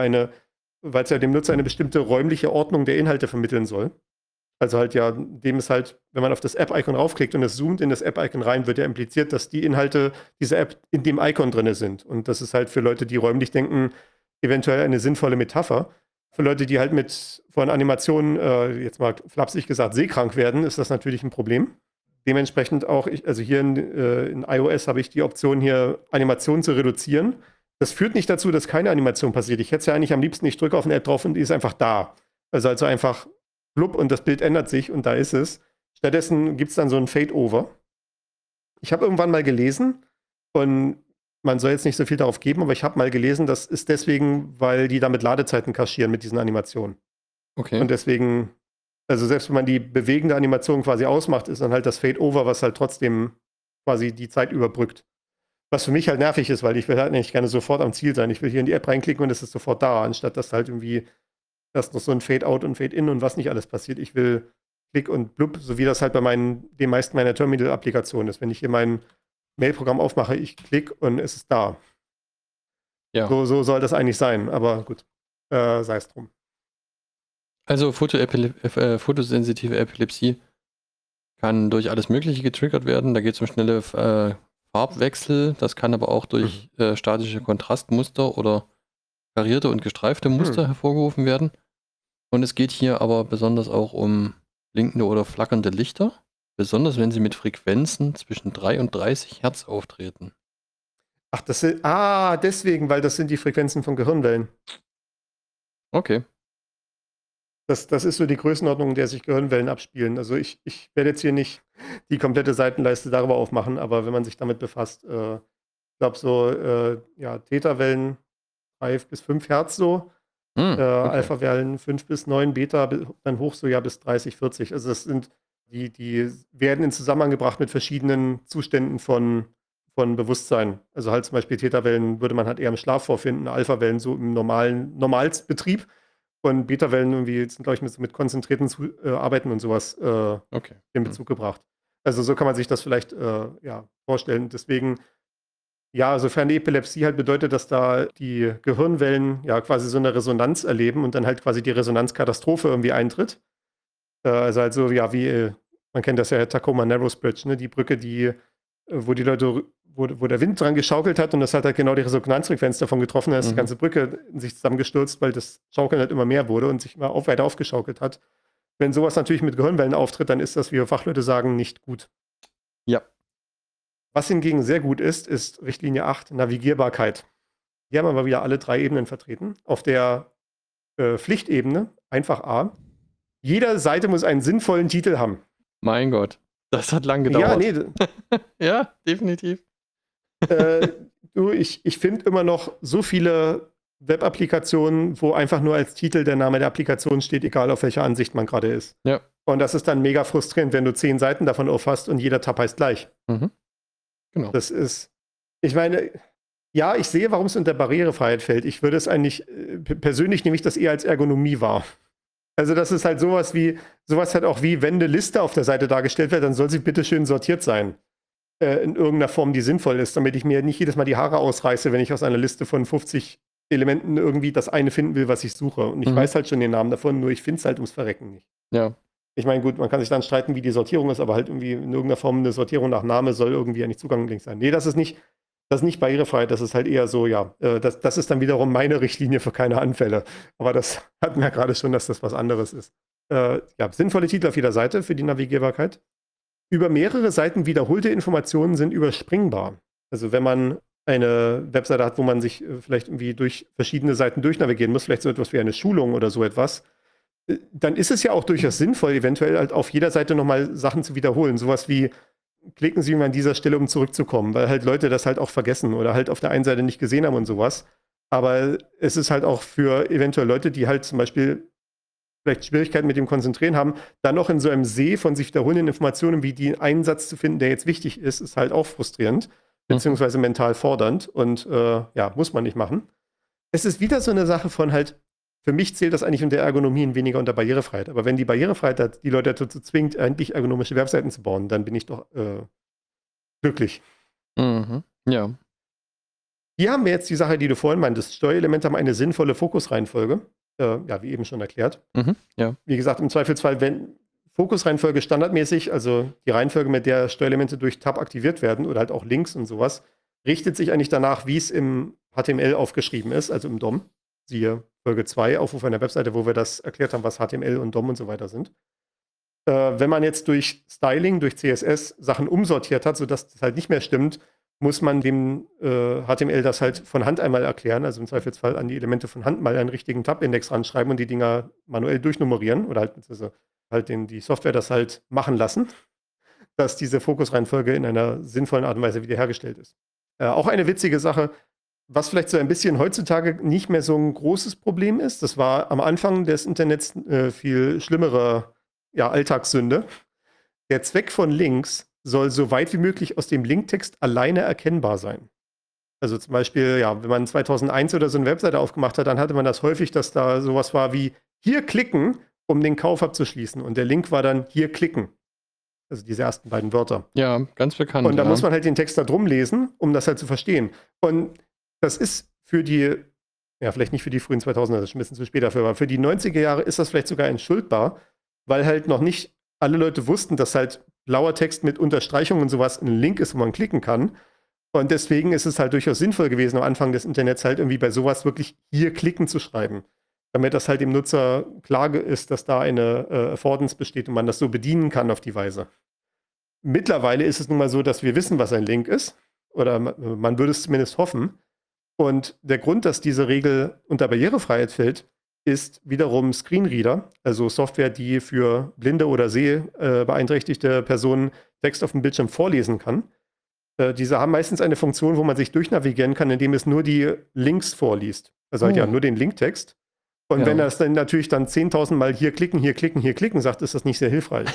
Nutzer eine bestimmte räumliche Ordnung der Inhalte vermitteln soll. Also halt ja, dem ist halt, wenn man auf das App-Icon raufklickt und es zoomt in das App-Icon rein, wird ja impliziert, dass die Inhalte dieser App in dem Icon drin sind. Und das ist halt für Leute, die räumlich denken, eventuell eine sinnvolle Metapher. Für Leute, die halt von Animationen, jetzt mal flapsig gesagt, seekrank werden, ist das natürlich ein Problem. Dementsprechend auch, also hier in iOS habe ich die Option hier, Animationen zu reduzieren. Das führt nicht dazu, dass keine Animation passiert. Ich hätte es ja eigentlich am liebsten, ich drücke auf eine App drauf und die ist einfach da. Also einfach blub und das Bild ändert sich und da ist es. Stattdessen gibt es dann so ein Fade-Over. Ich habe irgendwann mal gelesen und man soll jetzt nicht so viel darauf geben, aber ich habe mal gelesen, das ist deswegen, weil die damit Ladezeiten kaschieren mit diesen Animationen. Okay. Und deswegen, also selbst wenn man die bewegende Animation quasi ausmacht, ist dann halt das Fade-Over, was halt trotzdem quasi die Zeit überbrückt. Was für mich halt nervig ist, weil ich will halt nicht gerne sofort am Ziel sein. Ich will hier in die App reinklicken und es ist sofort da, anstatt dass halt irgendwie dass noch so ein Fade-Out und Fade-In und was nicht alles passiert. Ich will Klick und Blub, so wie das halt bei den meisten meiner Terminal-Applikationen ist. Wenn ich hier mein Mail-Programm aufmache, ich klicke und es ist da. Ja. So soll das eigentlich sein, aber gut, sei es drum. Also fotosensitive Epilepsie kann durch alles Mögliche getriggert werden. Da geht es um schnelle Farbwechsel. Das kann aber auch durch statische Kontrastmuster oder karierte und gestreifte Muster hervorgerufen werden. Und es geht hier aber besonders auch um blinkende oder flackernde Lichter, besonders wenn sie mit Frequenzen zwischen 3 und 30 Hertz auftreten. Ach, deswegen, weil das sind die Frequenzen von Gehirnwellen. Okay. Das ist so die Größenordnung, in der sich Gehirnwellen abspielen. Also ich werde jetzt hier nicht die komplette Seitenleiste darüber aufmachen, aber wenn man sich damit befasst, ich glaube so, Theta-Wellen 3 bis 5 Hertz so, okay. Alpha-Wellen 5 bis 9, Beta dann hoch so bis 30, 40. Also das sind, die werden in Zusammenhang gebracht mit verschiedenen Zuständen von Bewusstsein. Also halt zum Beispiel Theta-Wellen würde man halt eher im Schlaf vorfinden, Alpha-Wellen so im Normalbetrieb und Beta-Wellen irgendwie sind, glaube ich, mit konzentrierten Arbeiten und sowas in Bezug gebracht. Also so kann man sich das vielleicht vorstellen. Deswegen, ja, sofern die Epilepsie halt bedeutet, dass da die Gehirnwellen ja quasi so eine Resonanz erleben und dann halt quasi die Resonanzkatastrophe irgendwie eintritt. Also halt so, ja, wie, man kennt das ja, Tacoma Narrows Bridge, ne? Die Brücke, wo die Leute, wo der Wind dran geschaukelt hat und das hat halt genau die Resonanzfrequenz davon getroffen, da ist die ganze Brücke in sich zusammengestürzt, weil das Schaukeln halt immer mehr wurde und sich immer weiter aufgeschaukelt hat. Wenn sowas natürlich mit Gehirnwellen auftritt, dann ist das, wie wir Fachleute sagen, nicht gut. Ja. Was hingegen sehr gut ist Richtlinie 8, Navigierbarkeit. Hier haben wir mal wieder alle 3 Ebenen vertreten. Auf der Pflichtebene, einfach A, jede Seite muss einen sinnvollen Titel haben. Mein Gott, das hat lang gedauert. Ja, nee. Ja, definitiv. Ich finde immer noch so viele Web-Applikationen, wo einfach nur als Titel der Name der Applikation steht, egal auf welcher Ansicht man gerade ist. Ja. Und das ist dann mega frustrierend, wenn du 10 Seiten davon aufhast und jeder Tab heißt gleich. Genau. Das ist, ich meine, ja, ich sehe, warum es unter Barrierefreiheit fällt. Ich würde es eigentlich, persönlich nehme ich das eher als Ergonomie wahr. Also das ist halt sowas halt auch wie, wenn eine Liste auf der Seite dargestellt wird, dann soll sie bitte schön sortiert sein. In irgendeiner Form, die sinnvoll ist, damit ich mir nicht jedes Mal die Haare ausreiße, wenn ich aus einer Liste von 50 Elementen irgendwie das eine finden will, was ich suche. Und ich weiß halt schon den Namen davon, nur ich finde es halt ums Verrecken nicht. Ja. Ich meine, gut, man kann sich dann streiten, wie die Sortierung ist, aber halt irgendwie in irgendeiner Form eine Sortierung nach Name soll irgendwie ja nicht zugänglich sein. Nee, das ist nicht barrierefrei, das ist halt eher so, ja, das ist dann wiederum meine Richtlinie für keine Anfälle. Aber das hatten wir ja gerade schon, dass das was anderes ist. Ja, sinnvolle Titel auf jeder Seite für die Navigierbarkeit. Über mehrere Seiten wiederholte Informationen sind überspringbar. Also wenn man eine Webseite hat, wo man sich vielleicht irgendwie durch verschiedene Seiten durchnavigieren muss, vielleicht so etwas wie eine Schulung oder so etwas, dann ist es ja auch durchaus sinnvoll, eventuell halt auf jeder Seite nochmal Sachen zu wiederholen. Sowas wie, klicken Sie mal an dieser Stelle, um zurückzukommen, weil halt Leute das halt auch vergessen oder halt auf der einen Seite nicht gesehen haben und sowas. Aber es ist halt auch für eventuell Leute, die halt zum Beispiel vielleicht Schwierigkeiten mit dem Konzentrieren haben, dann noch in so einem See von sich wiederholenden Informationen wie den einen Satz zu finden, der jetzt wichtig ist halt auch frustrierend, beziehungsweise mental fordernd und ja, muss man nicht machen. Es ist wieder so eine Sache von halt, für mich zählt das eigentlich unter Ergonomie und weniger unter Barrierefreiheit. Aber wenn die Barrierefreiheit die Leute dazu zwingt, endlich ergonomische Webseiten zu bauen, dann bin ich doch glücklich. Ja. Hier haben wir jetzt die Sache, die du vorhin meintest. Steuerelemente haben eine sinnvolle Fokusreihenfolge. Ja, wie eben schon erklärt. Ja. Wie gesagt, im Zweifelsfall, wenn Fokusreihenfolge standardmäßig, also die Reihenfolge, mit der Steuerelemente durch Tab aktiviert werden oder halt auch Links und sowas, richtet sich eigentlich danach, wie es im HTML aufgeschrieben ist, also im DOM. Siehe Folge 2, Aufruf einer Webseite, wo wir das erklärt haben, was HTML und DOM und so weiter sind. Wenn man jetzt durch Styling, durch CSS Sachen umsortiert hat, sodass das halt nicht mehr stimmt, muss man dem HTML das halt von Hand einmal erklären, also im Zweifelsfall an die Elemente von Hand mal einen richtigen Tab-Index ranschreiben und die Dinger manuell durchnummerieren oder halt die Software das halt machen lassen, dass diese Fokusreihenfolge in einer sinnvollen Art und Weise wiederhergestellt ist. Auch eine witzige Sache, was vielleicht so ein bisschen heutzutage nicht mehr so ein großes Problem ist, das war am Anfang des Internets viel schlimmere Alltagssünde. Der Zweck von Links soll so weit wie möglich aus dem Linktext alleine erkennbar sein. Also zum Beispiel, ja, wenn man 2001 oder so eine Webseite aufgemacht hat, dann hatte man das häufig, dass da sowas war wie hier klicken, um den Kauf abzuschließen. Und der Link war dann hier klicken. Also diese ersten beiden Wörter. Ja, ganz bekannt. Und da muss man halt den Text da drum lesen, um das halt zu verstehen. Und das ist für die, ja, vielleicht nicht für die frühen 2000er, das ist ein bisschen zu spät dafür, aber für die 90er Jahre ist das vielleicht sogar entschuldbar, weil halt noch nicht alle Leute wussten, dass halt blauer Text mit Unterstreichungen und sowas ein Link ist, wo man klicken kann. Und deswegen ist es halt durchaus sinnvoll gewesen, am Anfang des Internets halt irgendwie bei sowas wirklich hier klicken zu schreiben. Damit das halt dem Nutzer klar ist, dass da eine Affordance besteht und man das so bedienen kann auf die Weise. Mittlerweile ist es nun mal so, dass wir wissen, was ein Link ist. Oder man würde es zumindest hoffen. Und der Grund, dass diese Regel unter Barrierefreiheit fällt, ist wiederum Screenreader, also Software, die für blinde oder sehbeeinträchtigte Personen Text auf dem Bildschirm vorlesen kann. Diese haben meistens eine Funktion, wo man sich durchnavigieren kann, indem es nur die Links vorliest. Also halt ja nur den Linktext. Und wenn das dann natürlich dann 10.000 Mal hier klicken sagt, ist das nicht sehr hilfreich.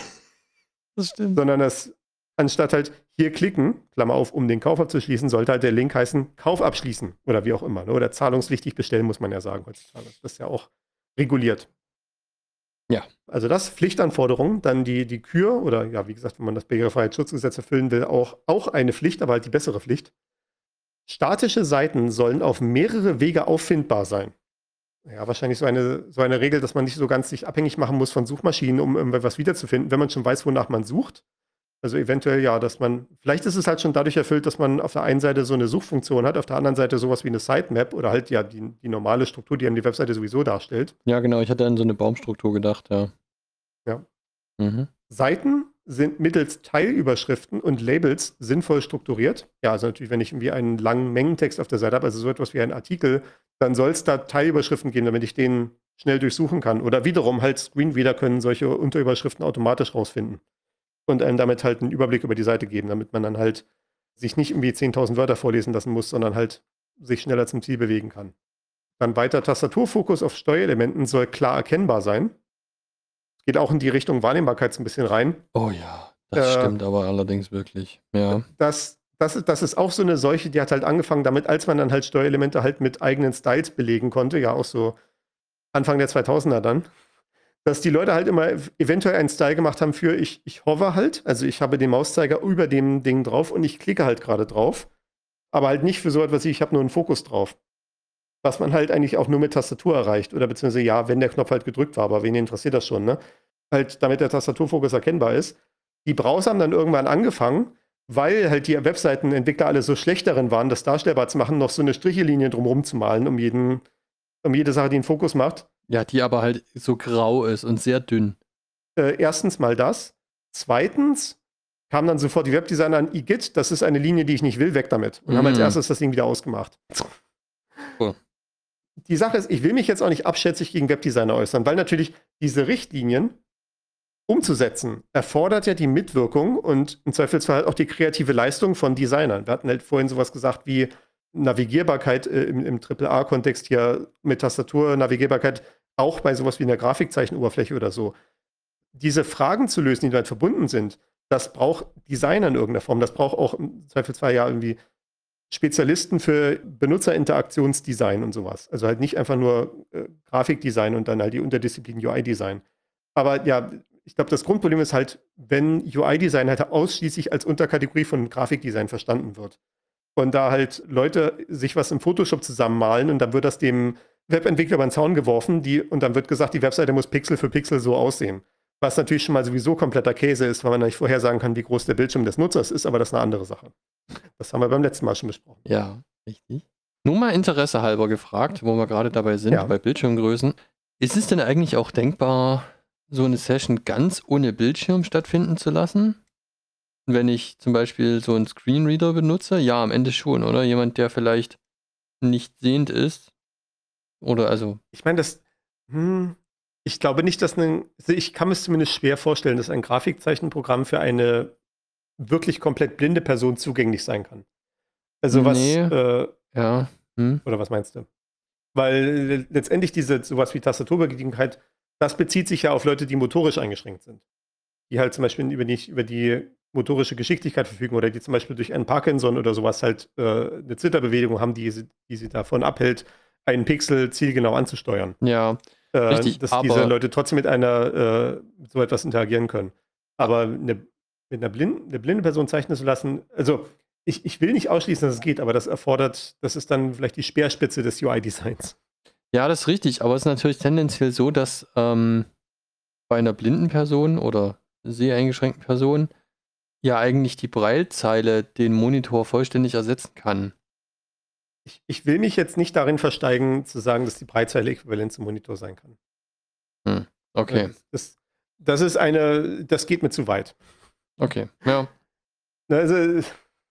Das stimmt. Sondern das, anstatt halt hier klicken, Klammer auf, um den Kauf abzuschließen, sollte halt der Link heißen, Kauf abschließen oder wie auch immer. Ne? Oder zahlungspflichtig bestellen, muss man ja sagen heutzutage. Das ist ja auch reguliert. Ja. Also das, Pflichtanforderungen, dann die Kür oder ja, wie gesagt, wenn man das Barrierefreiheitsschutzgesetz erfüllen will, auch eine Pflicht, aber halt die bessere Pflicht. Statische Seiten sollen auf mehrere Wege auffindbar sein. Ja, wahrscheinlich so eine Regel, dass man nicht so ganz sich abhängig machen muss von Suchmaschinen, um irgendwas wiederzufinden, wenn man schon weiß, wonach man sucht. Also eventuell ja, vielleicht ist es halt schon dadurch erfüllt, dass man auf der einen Seite so eine Suchfunktion hat, auf der anderen Seite sowas wie eine Sitemap oder halt ja die normale Struktur, die einem die Webseite sowieso darstellt. Ja, genau, ich hatte an so eine Baumstruktur gedacht, ja. Ja. Mhm. Seiten sind mittels Teilüberschriften und Labels sinnvoll strukturiert. Ja, also natürlich, wenn ich irgendwie einen langen Mengentext auf der Seite habe, also so etwas wie ein Artikel, dann soll es da Teilüberschriften geben, damit ich den schnell durchsuchen kann. Oder wiederum halt Screenreader können solche Unterüberschriften automatisch rausfinden. Und einem damit halt einen Überblick über die Seite geben, damit man dann halt sich nicht irgendwie 10.000 Wörter vorlesen lassen muss, sondern halt sich schneller zum Ziel bewegen kann. Dann weiter, Tastaturfokus auf Steuerelementen soll klar erkennbar sein. Geht auch in die Richtung Wahrnehmbarkeit so ein bisschen rein. Oh ja, das stimmt aber allerdings wirklich. Ja. Das das ist auch so eine Seuche, die hat halt angefangen damit, als man dann halt Steuerelemente halt mit eigenen Styles belegen konnte, ja auch so Anfang der 2000er dann, dass die Leute halt immer eventuell einen Style gemacht haben für ich hover halt, also ich habe den Mauszeiger über dem Ding drauf und ich klicke halt gerade drauf, aber halt nicht für so etwas wie ich habe nur einen Fokus drauf. Was man halt eigentlich auch nur mit Tastatur erreicht oder beziehungsweise ja, wenn der Knopf halt gedrückt war, aber wen interessiert das schon, ne? Halt damit der Tastaturfokus erkennbar ist. Die Browser haben dann irgendwann angefangen, weil halt die Webseitenentwickler alle so schlecht darin waren, das darstellbar zu machen, noch so eine Strichelinie drumherum zu malen, um jede Sache, die einen Fokus macht. Ja, die aber halt so grau ist und sehr dünn. Erstens mal das. Zweitens kam dann sofort die Webdesigner an iGit, das ist eine Linie, die ich nicht will, weg damit. Und haben als erstes das Ding wieder ausgemacht. Cool. Die Sache ist, ich will mich jetzt auch nicht abschätzig gegen Webdesigner äußern, weil natürlich diese Richtlinien umzusetzen, erfordert ja die Mitwirkung und im Zweifelsfall halt auch die kreative Leistung von Designern. Wir hatten halt vorhin sowas gesagt wie Navigierbarkeit im AAA-Kontext hier mit Tastatur, Navigierbarkeit auch bei sowas wie einer Grafikzeichenoberfläche oder so. Diese Fragen zu lösen, die damit verbunden sind, das braucht Designer in irgendeiner Form. Das braucht auch im Zweifelsfall ja irgendwie Spezialisten für Benutzerinteraktionsdesign und sowas. Also halt nicht einfach nur Grafikdesign und dann halt die Unterdisziplin UI-Design. Aber ja, ich glaube, das Grundproblem ist halt, wenn UI-Design halt ausschließlich als Unterkategorie von Grafikdesign verstanden wird. Und da halt Leute sich was im Photoshop zusammenmalen und dann wird das dem Webentwickler über den Zaun geworfen und dann wird gesagt, die Webseite muss Pixel für Pixel so aussehen. Was natürlich schon mal sowieso kompletter Käse ist, weil man nicht vorhersagen kann, wie groß der Bildschirm des Nutzers ist, aber das ist eine andere Sache. Das haben wir beim letzten Mal schon besprochen. Ja, richtig. Nur mal Interesse halber gefragt, wo wir gerade dabei sind, Ja. bei Bildschirmgrößen. Ist es denn eigentlich auch denkbar, so eine Session ganz ohne Bildschirm stattfinden zu lassen? Wenn ich zum Beispiel so einen Screenreader benutze? Ja, am Ende schon, oder? Jemand, der vielleicht nicht sehend ist. Oder also. Ich meine, ich glaube nicht, ich kann mir es zumindest schwer vorstellen, dass ein Grafikzeichenprogramm für eine wirklich komplett blinde Person zugänglich sein kann. Also Ja. Oder was meinst du? Weil letztendlich sowas wie Tastaturbedienbarkeit, das bezieht sich ja auf Leute, die motorisch eingeschränkt sind. Die halt zum Beispiel über die motorische Geschicklichkeit verfügen oder die zum Beispiel durch einen Parkinson oder sowas halt eine Zitterbewegung haben, die sie davon abhält, einen Pixel zielgenau anzusteuern. Ja, richtig. Dass diese Leute trotzdem mit so etwas interagieren können. Aber mit einer blinde Person zeichnen zu lassen, also ich will nicht ausschließen, dass es geht, aber das ist dann vielleicht die Speerspitze des UI-Designs. Ja, das ist richtig, aber es ist natürlich tendenziell so, dass bei einer blinden Person oder seheingeschränkten Person ja eigentlich die Braillezeile den Monitor vollständig ersetzen kann. Ich will mich jetzt nicht darin versteigen, zu sagen, dass die Braillezeile äquivalent zum Monitor sein kann. Okay. Das geht mir zu weit. Okay, ja. Also,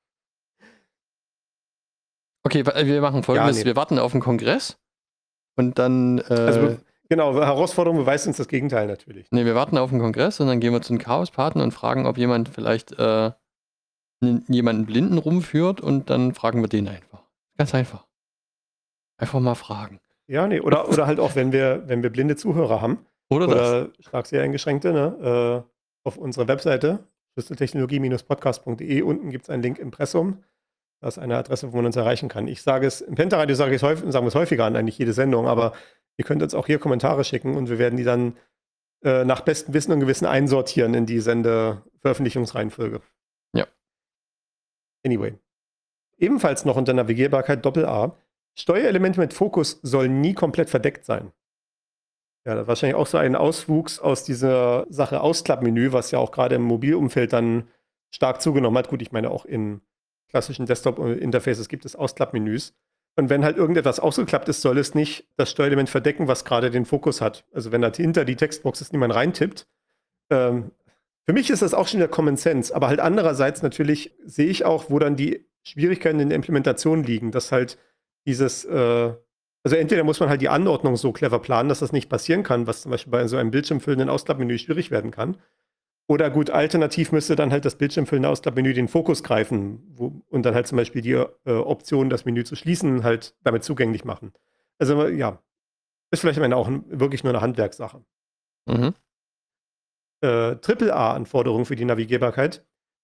okay, wir machen Folgendes. Ja, nee. Wir warten auf den Kongress und dann. Genau, Herausforderung beweist uns das Gegenteil natürlich. Nee, wir warten auf den Kongress und dann gehen wir zu den Chaospaten und fragen, ob jemand vielleicht jemanden Blinden rumführt und dann fragen wir den einfach. Ganz einfach. Einfach mal fragen. Ja, nee, oder halt auch, wenn wir blinde Zuhörer haben oder stark sehr eingeschränkte, ne, auf unserer Webseite schlüsseltechnologie-podcast.de unten gibt es einen Link Impressum. Das ist eine Adresse, wo man uns erreichen kann. Im Pentaradio sagen wir es häufiger an, eigentlich jede Sendung, aber ihr könnt uns auch hier Kommentare schicken und wir werden die dann nach bestem Wissen und Gewissen einsortieren in die Veröffentlichungsreihenfolge. Ja. Anyway. Ebenfalls noch unter Navigierbarkeit Doppel-A. Steuerelemente mit Fokus sollen nie komplett verdeckt sein. Ja, das ist wahrscheinlich auch so ein Auswuchs aus dieser Sache Ausklappmenü, was ja auch gerade im Mobilumfeld dann stark zugenommen hat. Gut, ich meine auch in klassischen Desktop-Interfaces gibt es Ausklappmenüs. Und wenn halt irgendetwas ausgeklappt ist, soll es nicht das Steuerelement verdecken, was gerade den Fokus hat. Also wenn da hinter die Textbox ist, niemand reintippt. Für mich ist das auch schon der Common Sense. Aber halt andererseits natürlich sehe ich auch, wo dann die Schwierigkeiten in der Implementation liegen, dass halt also entweder muss man halt die Anordnung so clever planen, dass das nicht passieren kann, was zum Beispiel bei so einem bildschirmfüllenden Ausklappmenü schwierig werden kann. Oder gut, alternativ müsste dann halt das bildschirmfüllende Ausklappmenü den Fokus greifen und dann halt zum Beispiel die Option, das Menü zu schließen, halt damit zugänglich machen. Also ja, ist vielleicht am Ende auch wirklich nur eine Handwerkssache. AAA-Anforderung für die Navigierbarkeit.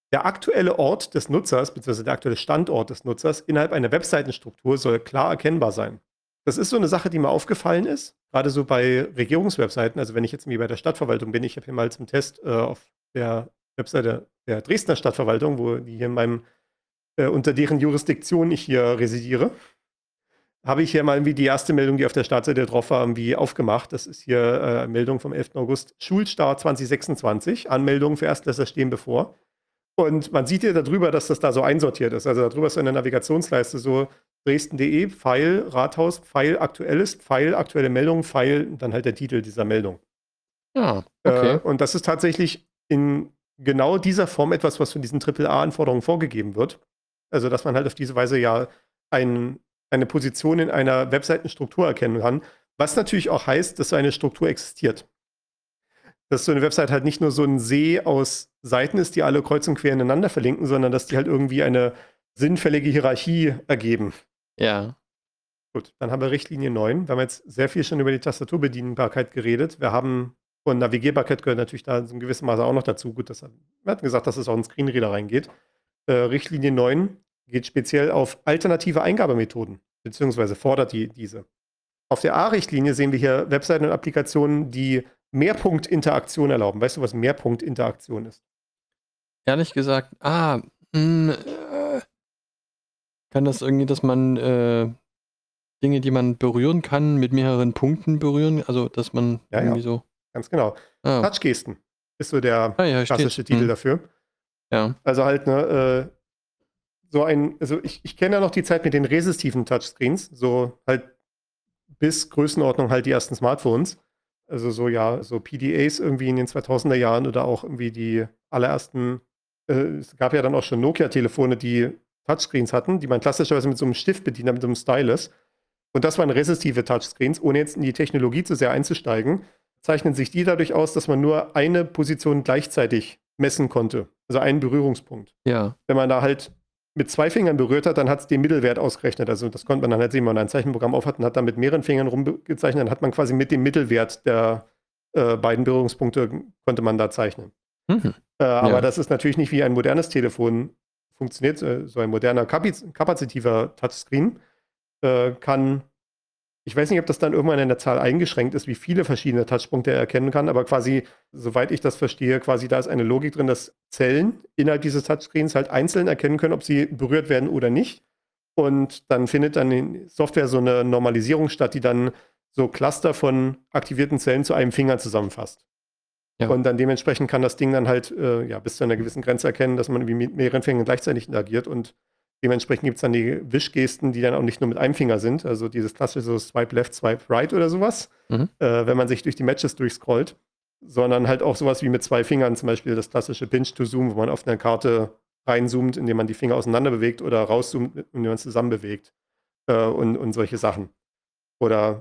der aktuelle Ort des Nutzers, beziehungsweise der aktuelle Standort des Nutzers innerhalb einer Webseitenstruktur soll klar erkennbar sein. Das ist so eine Sache, die mir aufgefallen ist, gerade so bei Regierungswebseiten. Also wenn ich jetzt irgendwie bei der Stadtverwaltung bin, ich habe hier mal zum Test auf der Webseite der Dresdner Stadtverwaltung, wo die hier in meinem, unter deren Jurisdiktion ich hier residiere, habe ich hier mal irgendwie die erste Meldung, die auf der Startseite drauf war, irgendwie aufgemacht. Das ist hier Meldung vom 11. August, Schulstart 2026. Anmeldungen für Erstklässler stehen bevor. Und man sieht hier darüber, dass das da so einsortiert ist. Also darüber ist so eine Navigationsleiste so Dresden.de, Pfeil, Rathaus, Pfeil, aktuelles, Pfeil, aktuelle Meldung, Pfeil, und dann halt der Titel dieser Meldung. Ja, okay. Und das ist tatsächlich in genau dieser Form etwas, was von diesen AAA-Anforderungen vorgegeben wird. Also, dass man halt auf diese Weise ja eine Position in einer Webseitenstruktur erkennen kann, was natürlich auch heißt, dass so eine Struktur existiert. Dass so eine Website halt nicht nur so ein See aus Seiten ist, die alle kreuz und quer ineinander verlinken, sondern dass die halt irgendwie eine sinnfällige Hierarchie ergeben. Ja. Gut, dann haben wir Richtlinie 9. Wir haben jetzt sehr viel schon über die Tastaturbedienbarkeit geredet. Wir haben, und Navigierbarkeit gehört natürlich da in gewissem Maße auch noch dazu. Gut, wir hatten gesagt, dass es auch in Screenreader reingeht. Richtlinie 9 geht speziell auf alternative Eingabemethoden, beziehungsweise fordert diese. Auf der A-Richtlinie sehen wir hier Webseiten und Applikationen, die Mehrpunktinteraktion erlauben. Weißt du, was Mehrpunktinteraktion ist? Ehrlich gesagt, kann das irgendwie, dass man Dinge, die man berühren kann, mit mehreren Punkten berühren? Also, dass man irgendwie so. Ganz genau. Touchgesten ist so der klassische Titel dafür. Ja. Also halt, ne, also ich kenne ja noch die Zeit mit den resistiven Touchscreens, so halt bis Größenordnung halt die ersten Smartphones. Also so PDAs irgendwie in den 2000er Jahren oder auch irgendwie die allerersten, es gab ja dann auch schon Nokia-Telefone, die Touchscreens hatten, die man klassischerweise mit so einem Stift bedient hat, mit so einem Stylus. Und das waren resistive Touchscreens, ohne jetzt in die Technologie zu sehr einzusteigen, zeichnen sich die dadurch aus, dass man nur eine Position gleichzeitig messen konnte. Also einen Berührungspunkt. Ja. Wenn man da halt mit 2 Fingern berührt hat, dann hat es den Mittelwert ausgerechnet. Also das konnte man dann halt sehen, wenn man ein Zeichenprogramm aufhat und hat dann mit mehreren Fingern rumgezeichnet, dann hat man quasi mit dem Mittelwert der beiden Berührungspunkte konnte man da zeichnen. Aber das ist natürlich nicht wie ein modernes Telefon funktioniert. So ein moderner kapazitiver Touchscreen kann, ich weiß nicht, ob das dann irgendwann in der Zahl eingeschränkt ist, wie viele verschiedene Touchpunkte er erkennen kann, aber quasi, soweit ich das verstehe, quasi da ist eine Logik drin, dass Zellen innerhalb dieses Touchscreens halt einzeln erkennen können, ob sie berührt werden oder nicht. Und dann findet dann in Software so eine Normalisierung statt, die dann so Cluster von aktivierten Zellen zu einem Finger zusammenfasst. Ja. Und dann dementsprechend kann das Ding dann halt bis zu einer gewissen Grenze erkennen, dass man irgendwie mit mehreren Fingern gleichzeitig interagiert, und dementsprechend gibt es dann die Wischgesten, die dann auch nicht nur mit einem Finger sind, also dieses klassische so Swipe Left, Swipe Right oder sowas, wenn man sich durch die Matches durchscrollt, sondern halt auch sowas wie mit 2 Fingern, zum Beispiel das klassische Pinch to Zoom, wo man auf eine Karte reinzoomt, indem man die Finger auseinander bewegt, oder rauszoomt, indem man es zusammen bewegt und solche Sachen. Oder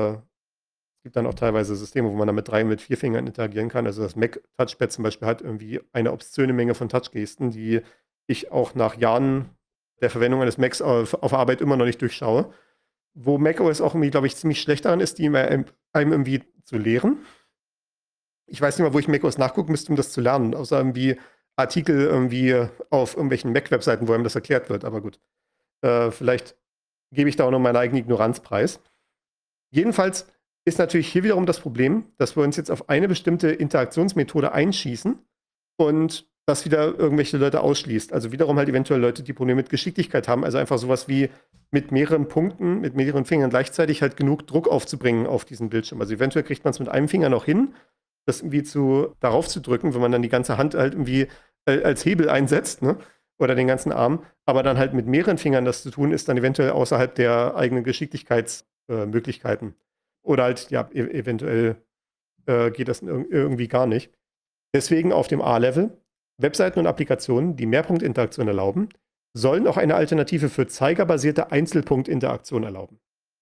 es gibt dann auch teilweise Systeme, wo man dann mit 3 und mit 4 Fingern interagieren kann. Also das Mac Touchpad zum Beispiel hat irgendwie eine obszöne Menge von Touchgesten, die ich auch nach Jahren der Verwendung eines Macs auf Arbeit immer noch nicht durchschaue. Wo macOS auch irgendwie, glaube ich, ziemlich schlecht daran ist, die einem irgendwie zu lehren. Ich weiß nicht mal, wo ich macOS nachgucken müsste, um das zu lernen, außer irgendwie Artikel irgendwie auf irgendwelchen Mac-Webseiten, wo einem das erklärt wird. Aber gut, vielleicht gebe ich da auch noch meine eigene Ignoranz preis. Jedenfalls ist natürlich hier wiederum das Problem, dass wir uns jetzt auf eine bestimmte Interaktionsmethode einschießen und das wieder irgendwelche Leute ausschließt. Also wiederum halt eventuell Leute, die Probleme mit Geschicklichkeit haben. Also einfach sowas wie mit mehreren Punkten, mit mehreren Fingern gleichzeitig halt genug Druck aufzubringen auf diesen Bildschirm. Also eventuell kriegt man es mit einem Finger noch hin, das irgendwie darauf zu drücken, wenn man dann die ganze Hand halt irgendwie als Hebel einsetzt, ne? Oder den ganzen Arm. Aber dann halt mit mehreren Fingern das zu tun, ist dann eventuell außerhalb der eigenen Geschicklichkeitsmöglichkeiten. Oder halt, ja, eventuell geht das irgendwie gar nicht. Deswegen auf dem A-Level Webseiten und Applikationen, die Mehrpunktinteraktion erlauben, sollen auch eine Alternative für zeigerbasierte Einzelpunktinteraktion erlauben.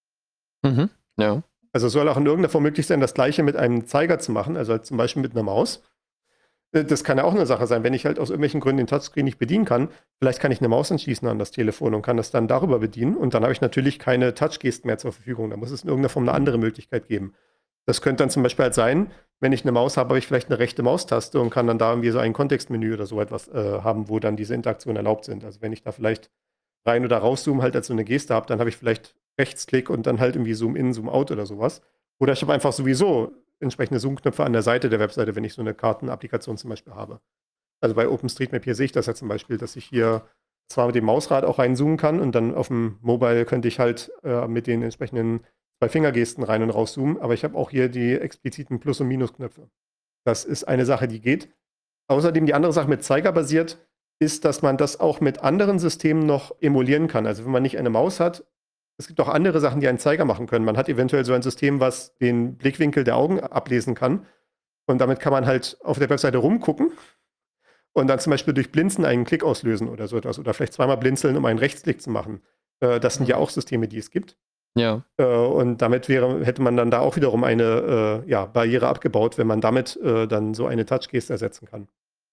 Ja. Also es soll auch in irgendeiner Form möglich sein, das Gleiche mit einem Zeiger zu machen, also halt zum Beispiel mit einer Maus. Das kann ja auch eine Sache sein, wenn ich halt aus irgendwelchen Gründen den Touchscreen nicht bedienen kann, vielleicht kann ich eine Maus anschließen an das Telefon und kann das dann darüber bedienen, und dann habe ich natürlich keine Touchgesten mehr zur Verfügung. Da muss es in irgendeiner Form eine andere Möglichkeit geben. Das könnte dann zum Beispiel halt sein, Wenn ich eine Maus habe, habe ich vielleicht eine rechte Maustaste und kann dann da irgendwie so ein Kontextmenü oder so etwas haben, wo dann diese Interaktionen erlaubt sind. Also wenn ich da vielleicht rein oder rauszoom halt als so eine Geste habe, dann habe ich vielleicht Rechtsklick und dann halt irgendwie Zoom in, Zoom out oder sowas. Oder ich habe einfach sowieso entsprechende Zoom-Knöpfe an der Seite der Webseite, wenn ich so eine Kartenapplikation zum Beispiel habe. Also bei OpenStreetMap hier sehe ich das ja zum Beispiel, dass ich hier zwar mit dem Mausrad auch reinzoomen kann und dann auf dem Mobile könnte ich halt mit den entsprechenden 2-Finger-Gesten rein und rauszoomen, aber ich habe auch hier die expliziten Plus- und Minusknöpfe. Das ist eine Sache, die geht. Außerdem die andere Sache mit Zeiger basiert, ist, dass man das auch mit anderen Systemen noch emulieren kann. Also wenn man nicht eine Maus hat, es gibt auch andere Sachen, die einen Zeiger machen können. Man hat eventuell so ein System, was den Blickwinkel der Augen ablesen kann. Und damit kann man halt auf der Webseite rumgucken und dann zum Beispiel durch Blinzen einen Klick auslösen oder so etwas. Oder vielleicht zweimal blinzeln, um einen Rechtsklick zu machen. Das sind ja auch Systeme, die es gibt. Ja. Und damit hätte man dann da auch wiederum eine Barriere abgebaut, wenn man damit dann so eine Touch-Geste ersetzen kann.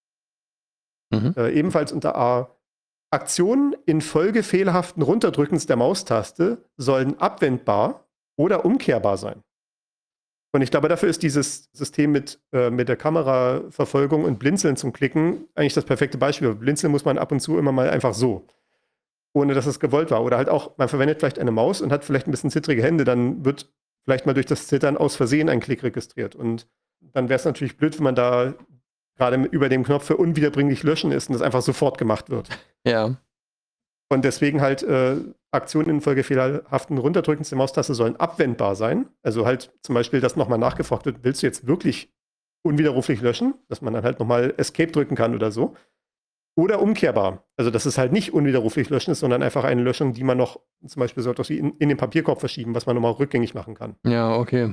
Ebenfalls unter A. Aktionen infolge fehlerhaften Runterdrückens der Maustaste sollen abwendbar oder umkehrbar sein. Und ich glaube, dafür ist dieses System mit der Kameraverfolgung und Blinzeln zum Klicken eigentlich das perfekte Beispiel. Blinzeln muss man ab und zu immer mal einfach so, ohne dass es gewollt war. Oder halt auch, man verwendet vielleicht eine Maus und hat vielleicht ein bisschen zittrige Hände, dann wird vielleicht mal durch das Zittern aus Versehen ein Klick registriert. Und dann wäre es natürlich blöd, wenn man da gerade über dem Knopf für unwiederbringlich löschen ist und das einfach sofort gemacht wird. Ja. Und deswegen halt Aktionen infolge fehlerhaften Runterdrückens der Maustaste sollen abwendbar sein. Also halt zum Beispiel, dass nochmal nachgefragt wird, willst du jetzt wirklich unwiderruflich löschen? Dass man dann halt nochmal Escape drücken kann oder so. Oder umkehrbar. Also dass es halt nicht unwiderruflich löschen ist, sondern einfach eine Löschung, die man noch zum Beispiel so etwas wie in den Papierkorb verschieben, was man nochmal rückgängig machen kann. Ja, okay.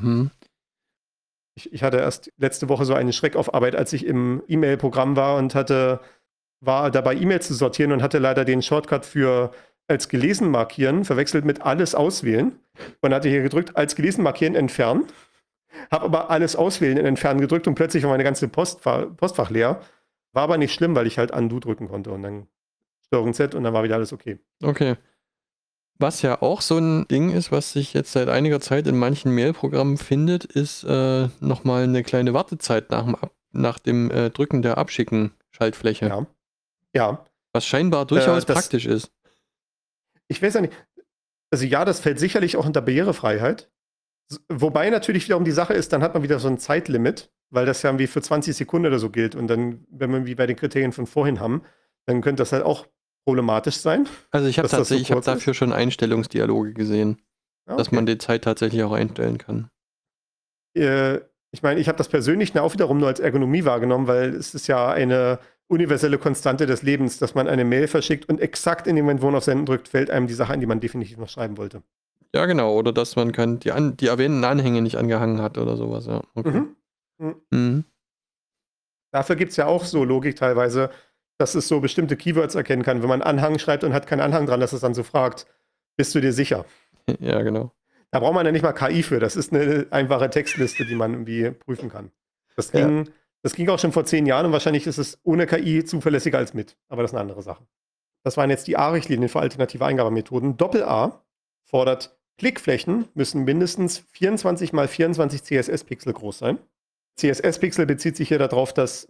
Ich hatte erst letzte Woche so einen Schreck auf Arbeit, als ich im E-Mail-Programm war und war dabei, E-Mails zu sortieren und hatte leider den Shortcut für als gelesen markieren verwechselt mit alles auswählen. Und hatte hier gedrückt, als gelesen markieren entfernen. Habe aber alles auswählen in entfernen gedrückt und plötzlich war meine ganze Postfach leer. War aber nicht schlimm, weil ich halt Undo drücken konnte und dann Steuerung Z und dann war wieder alles okay. Okay. Was ja auch so ein Ding ist, was sich jetzt seit einiger Zeit in manchen Mail-Programmen findet, ist nochmal eine kleine Wartezeit nach dem Drücken der Abschicken-Schaltfläche. Ja. Was scheinbar durchaus praktisch ist. Ich weiß ja nicht. Also ja, das fällt sicherlich auch unter Barrierefreiheit. Wobei natürlich wiederum die Sache ist, dann hat man wieder so ein Zeitlimit, weil das ja irgendwie für 20 Sekunden oder so gilt. Und dann, wenn wir wie bei den Kriterien von vorhin haben, dann könnte das halt auch problematisch sein. Also ich habe tatsächlich, ich habe dafür schon Einstellungsdialoge gesehen, dass man die Zeit tatsächlich auch einstellen kann. Ich meine, ich habe das persönlich auch wiederum nur als Ergonomie wahrgenommen, weil es ist ja eine universelle Konstante des Lebens, dass man eine Mail verschickt und exakt in dem Moment, wo man auf Senden drückt, fällt einem die Sache ein, die man definitiv noch schreiben wollte. Ja, genau. Oder dass man die erwähnten Anhänge nicht angehangen hat oder sowas. Ja. Okay. Dafür gibt es ja auch so Logik teilweise, dass es so bestimmte Keywords erkennen kann. Wenn man Anhang schreibt und hat keinen Anhang dran, dass es dann so fragt, bist du dir sicher? Ja, genau. Da braucht man ja nicht mal KI für. Das ist eine einfache Textliste, die man irgendwie prüfen kann. Das ging auch schon vor 10 Jahren und wahrscheinlich ist es ohne KI zuverlässiger als mit. Aber das ist eine andere Sache. Das waren jetzt die A-Richtlinien für alternative Eingabemethoden. Doppel-A fordert, Klickflächen müssen mindestens 24 x 24 CSS-Pixel groß sein. CSS-Pixel bezieht sich hier darauf, dass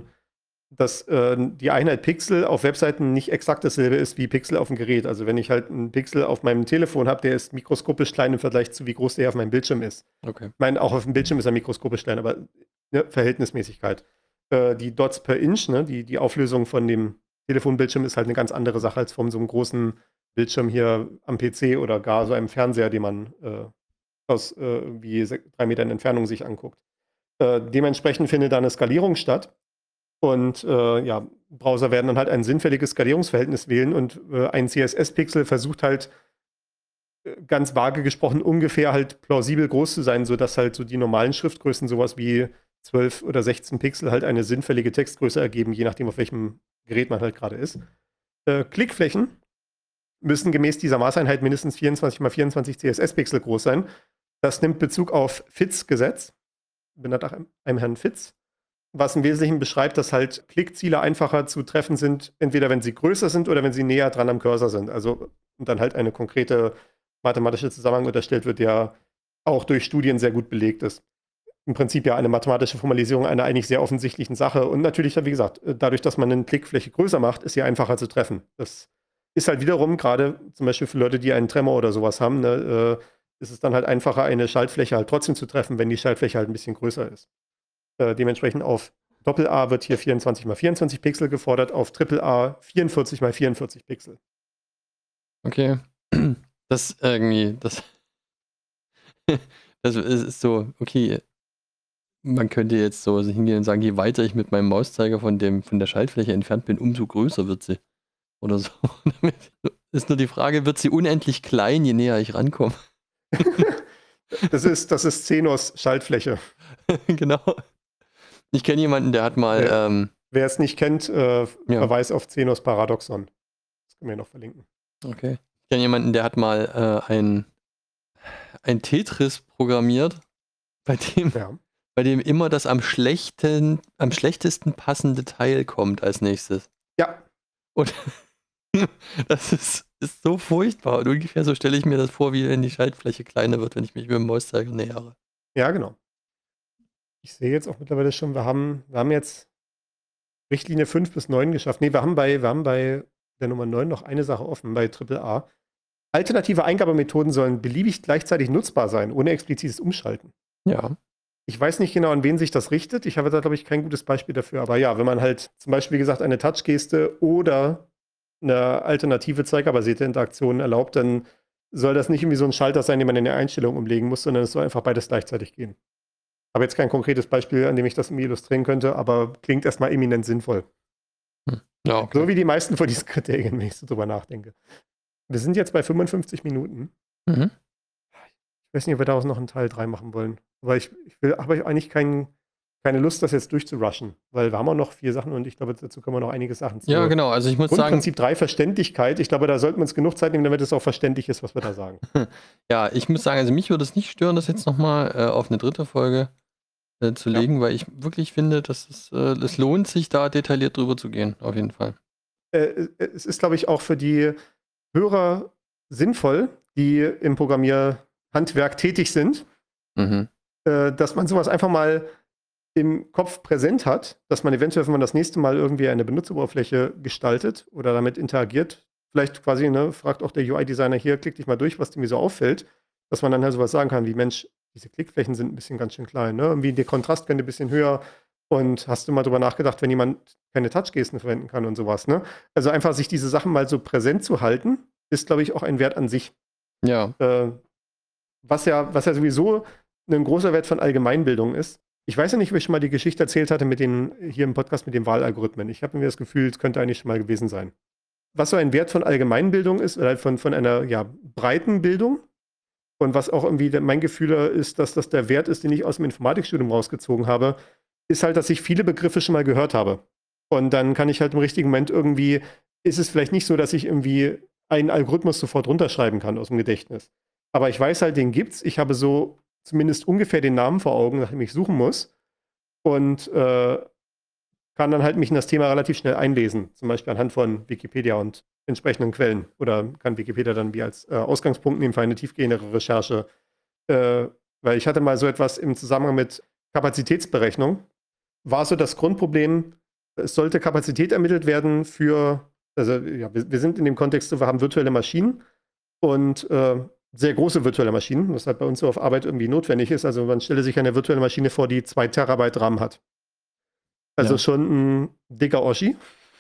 die Einheit Pixel auf Webseiten nicht exakt dasselbe ist wie Pixel auf dem Gerät. Also wenn ich halt einen Pixel auf meinem Telefon habe, der ist mikroskopisch klein im Vergleich zu wie groß der auf meinem Bildschirm ist. Okay. Ich meine, auch auf dem Bildschirm ist er mikroskopisch klein, aber Verhältnismäßigkeit. Die Dots per Inch, ne, die Auflösung von dem Telefonbildschirm ist halt eine ganz andere Sache als von so einem großen Bildschirm hier am PC oder gar so einem Fernseher, den man aus wie 3 Metern Entfernung sich anguckt. Dementsprechend findet da eine Skalierung statt. Und Browser werden dann halt ein sinnfälliges Skalierungsverhältnis wählen und ein CSS-Pixel versucht halt ganz vage gesprochen ungefähr halt plausibel groß zu sein, sodass halt so die normalen Schriftgrößen sowas wie 12 oder 16 Pixel halt eine sinnfällige Textgröße ergeben, je nachdem auf welchem Gerät man halt gerade ist. Klickflächen müssen gemäß dieser Maßeinheit mindestens 24 x 24 CSS-Pixel groß sein. Das nimmt Bezug auf Fitts-Gesetz, benannt nach einem Herrn Fitts, was im Wesentlichen beschreibt, dass halt Klickziele einfacher zu treffen sind, entweder wenn sie größer sind oder wenn sie näher dran am Cursor sind. Also und dann halt eine konkrete mathematische Zusammenhang unterstellt wird, der auch durch Studien sehr gut belegt ist. im Prinzip ja eine mathematische Formalisierung einer eigentlich sehr offensichtlichen Sache. Und natürlich, wie gesagt, dadurch, dass man eine Klickfläche größer macht, ist sie einfacher zu treffen. Das ist halt wiederum, gerade zum Beispiel für Leute, die einen Tremor oder sowas haben, ne, ist es dann halt einfacher, eine Schaltfläche halt trotzdem zu treffen, wenn die Schaltfläche halt ein bisschen größer ist. Dementsprechend auf Doppel-A wird hier 24 x 24 Pixel gefordert, auf Triple-A 44 x 44 Pixel. Okay. Das irgendwie, das ist so, okay, man könnte jetzt so hingehen und sagen, je weiter ich mit meinem Mauszeiger von der Schaltfläche entfernt bin, umso größer wird sie. Oder so. Ist nur die Frage, wird sie unendlich klein, je näher ich rankomme? Das ist Xenos Schaltfläche. Genau. Ich kenne jemanden, der hat mal. Wer es nicht kennt, verweist auf Xenos Paradoxon. Das können wir noch verlinken. Okay. Ich kenne jemanden, der hat mal ein Tetris programmiert, bei dem immer das am schlechtesten passende Teil kommt als nächstes. Ja. Und das ist so furchtbar. Und ungefähr so stelle ich mir das vor, wie wenn die Schaltfläche kleiner wird, wenn ich mich mit dem Mauszeiger nähere. Ja, genau. Ich sehe jetzt auch mittlerweile schon, wir haben jetzt Richtlinie 5 bis 9 geschafft. Nee, wir haben bei der Nummer 9 noch eine Sache offen, bei AAA. Alternative Eingabemethoden sollen beliebig gleichzeitig nutzbar sein, ohne explizites Umschalten. Ja. Ich weiß nicht genau, an wen sich das richtet. Ich habe da, glaube ich, kein gutes Beispiel dafür. Aber ja, wenn man halt zum Beispiel, wie gesagt, eine Touchgeste oder eine alternative zeigerbasierte Interaktion erlaubt, dann soll das nicht irgendwie so ein Schalter sein, den man in der Einstellung umlegen muss, sondern es soll einfach beides gleichzeitig gehen. Ich habe jetzt kein konkretes Beispiel, an dem ich das irgendwie illustrieren könnte, aber klingt erstmal eminent sinnvoll. Ja, okay. So wie die meisten von diesen Kriterien, wenn ich so drüber nachdenke. Wir sind jetzt bei 55 Minuten. Mhm. Ich weiß nicht, ob wir daraus noch einen Teil 3 machen wollen. Aber ich habe eigentlich keine Lust, das jetzt durchzurushen, weil wir haben auch noch 4 Sachen und ich glaube, dazu können wir noch einige Sachen zu. Ja, genau. Also ich muss sagen. Grundprinzip 3 Verständlichkeit. Ich glaube, da sollten wir uns genug Zeit nehmen, damit es auch verständlich ist, was wir da sagen. Ja, ich muss sagen, also mich würde es nicht stören, das jetzt nochmal auf eine dritte Folge zu legen, weil ich wirklich finde, dass es lohnt sich, da detailliert drüber zu gehen, auf jeden Fall. Es ist, glaube ich, auch für die Hörer sinnvoll, die im Programmierhandwerk tätig sind, dass man sowas einfach mal im Kopf präsent hat, dass man eventuell, wenn man das nächste Mal irgendwie eine Benutzeroberfläche gestaltet oder damit interagiert, vielleicht quasi, fragt auch der UI-Designer hier, klick dich mal durch, was dir mir so auffällt, dass man dann halt sowas sagen kann wie, Mensch, diese Klickflächen sind ein bisschen ganz schön klein, ne? Irgendwie der Kontrast könnte ein bisschen höher und hast du mal drüber nachgedacht, wenn jemand keine Touchgesten verwenden kann und sowas, ne? Also einfach sich diese Sachen mal so präsent zu halten, ist, glaube ich, auch ein Wert an sich. Ja. Was ja sowieso ein großer Wert von Allgemeinbildung ist. Ich weiß ja nicht, ob ich schon mal die Geschichte erzählt hatte hier im Podcast mit den Wahlalgorithmen. Ich habe mir das Gefühl, es könnte eigentlich schon mal gewesen sein. Was so ein Wert von Allgemeinbildung ist, oder von einer breiten Bildung, und was auch irgendwie mein Gefühl ist, dass das der Wert ist, den ich aus dem Informatikstudium rausgezogen habe, ist halt, dass ich viele Begriffe schon mal gehört habe. Und dann kann ich halt im richtigen Moment irgendwie, ist es vielleicht nicht so, dass ich irgendwie einen Algorithmus sofort runterschreiben kann aus dem Gedächtnis. Aber ich weiß halt, den gibt's. Ich habe so zumindest ungefähr den Namen vor Augen, nach dem ich suchen muss. Und kann dann halt mich in das Thema relativ schnell einlesen. Zum Beispiel anhand von Wikipedia und entsprechenden Quellen. Oder kann Wikipedia dann wie als Ausgangspunkt nehmen für eine tiefgehendere Recherche. Weil ich hatte mal so etwas im Zusammenhang mit Kapazitätsberechnung. War so das Grundproblem, es sollte Kapazität ermittelt werden wir sind in dem Kontext, wir haben virtuelle Maschinen und sehr große virtuelle Maschinen, was halt bei uns so auf Arbeit irgendwie notwendig ist. Also man stelle sich eine virtuelle Maschine vor, die 2 Terabyte RAM hat. Also schon ein dicker Oschi.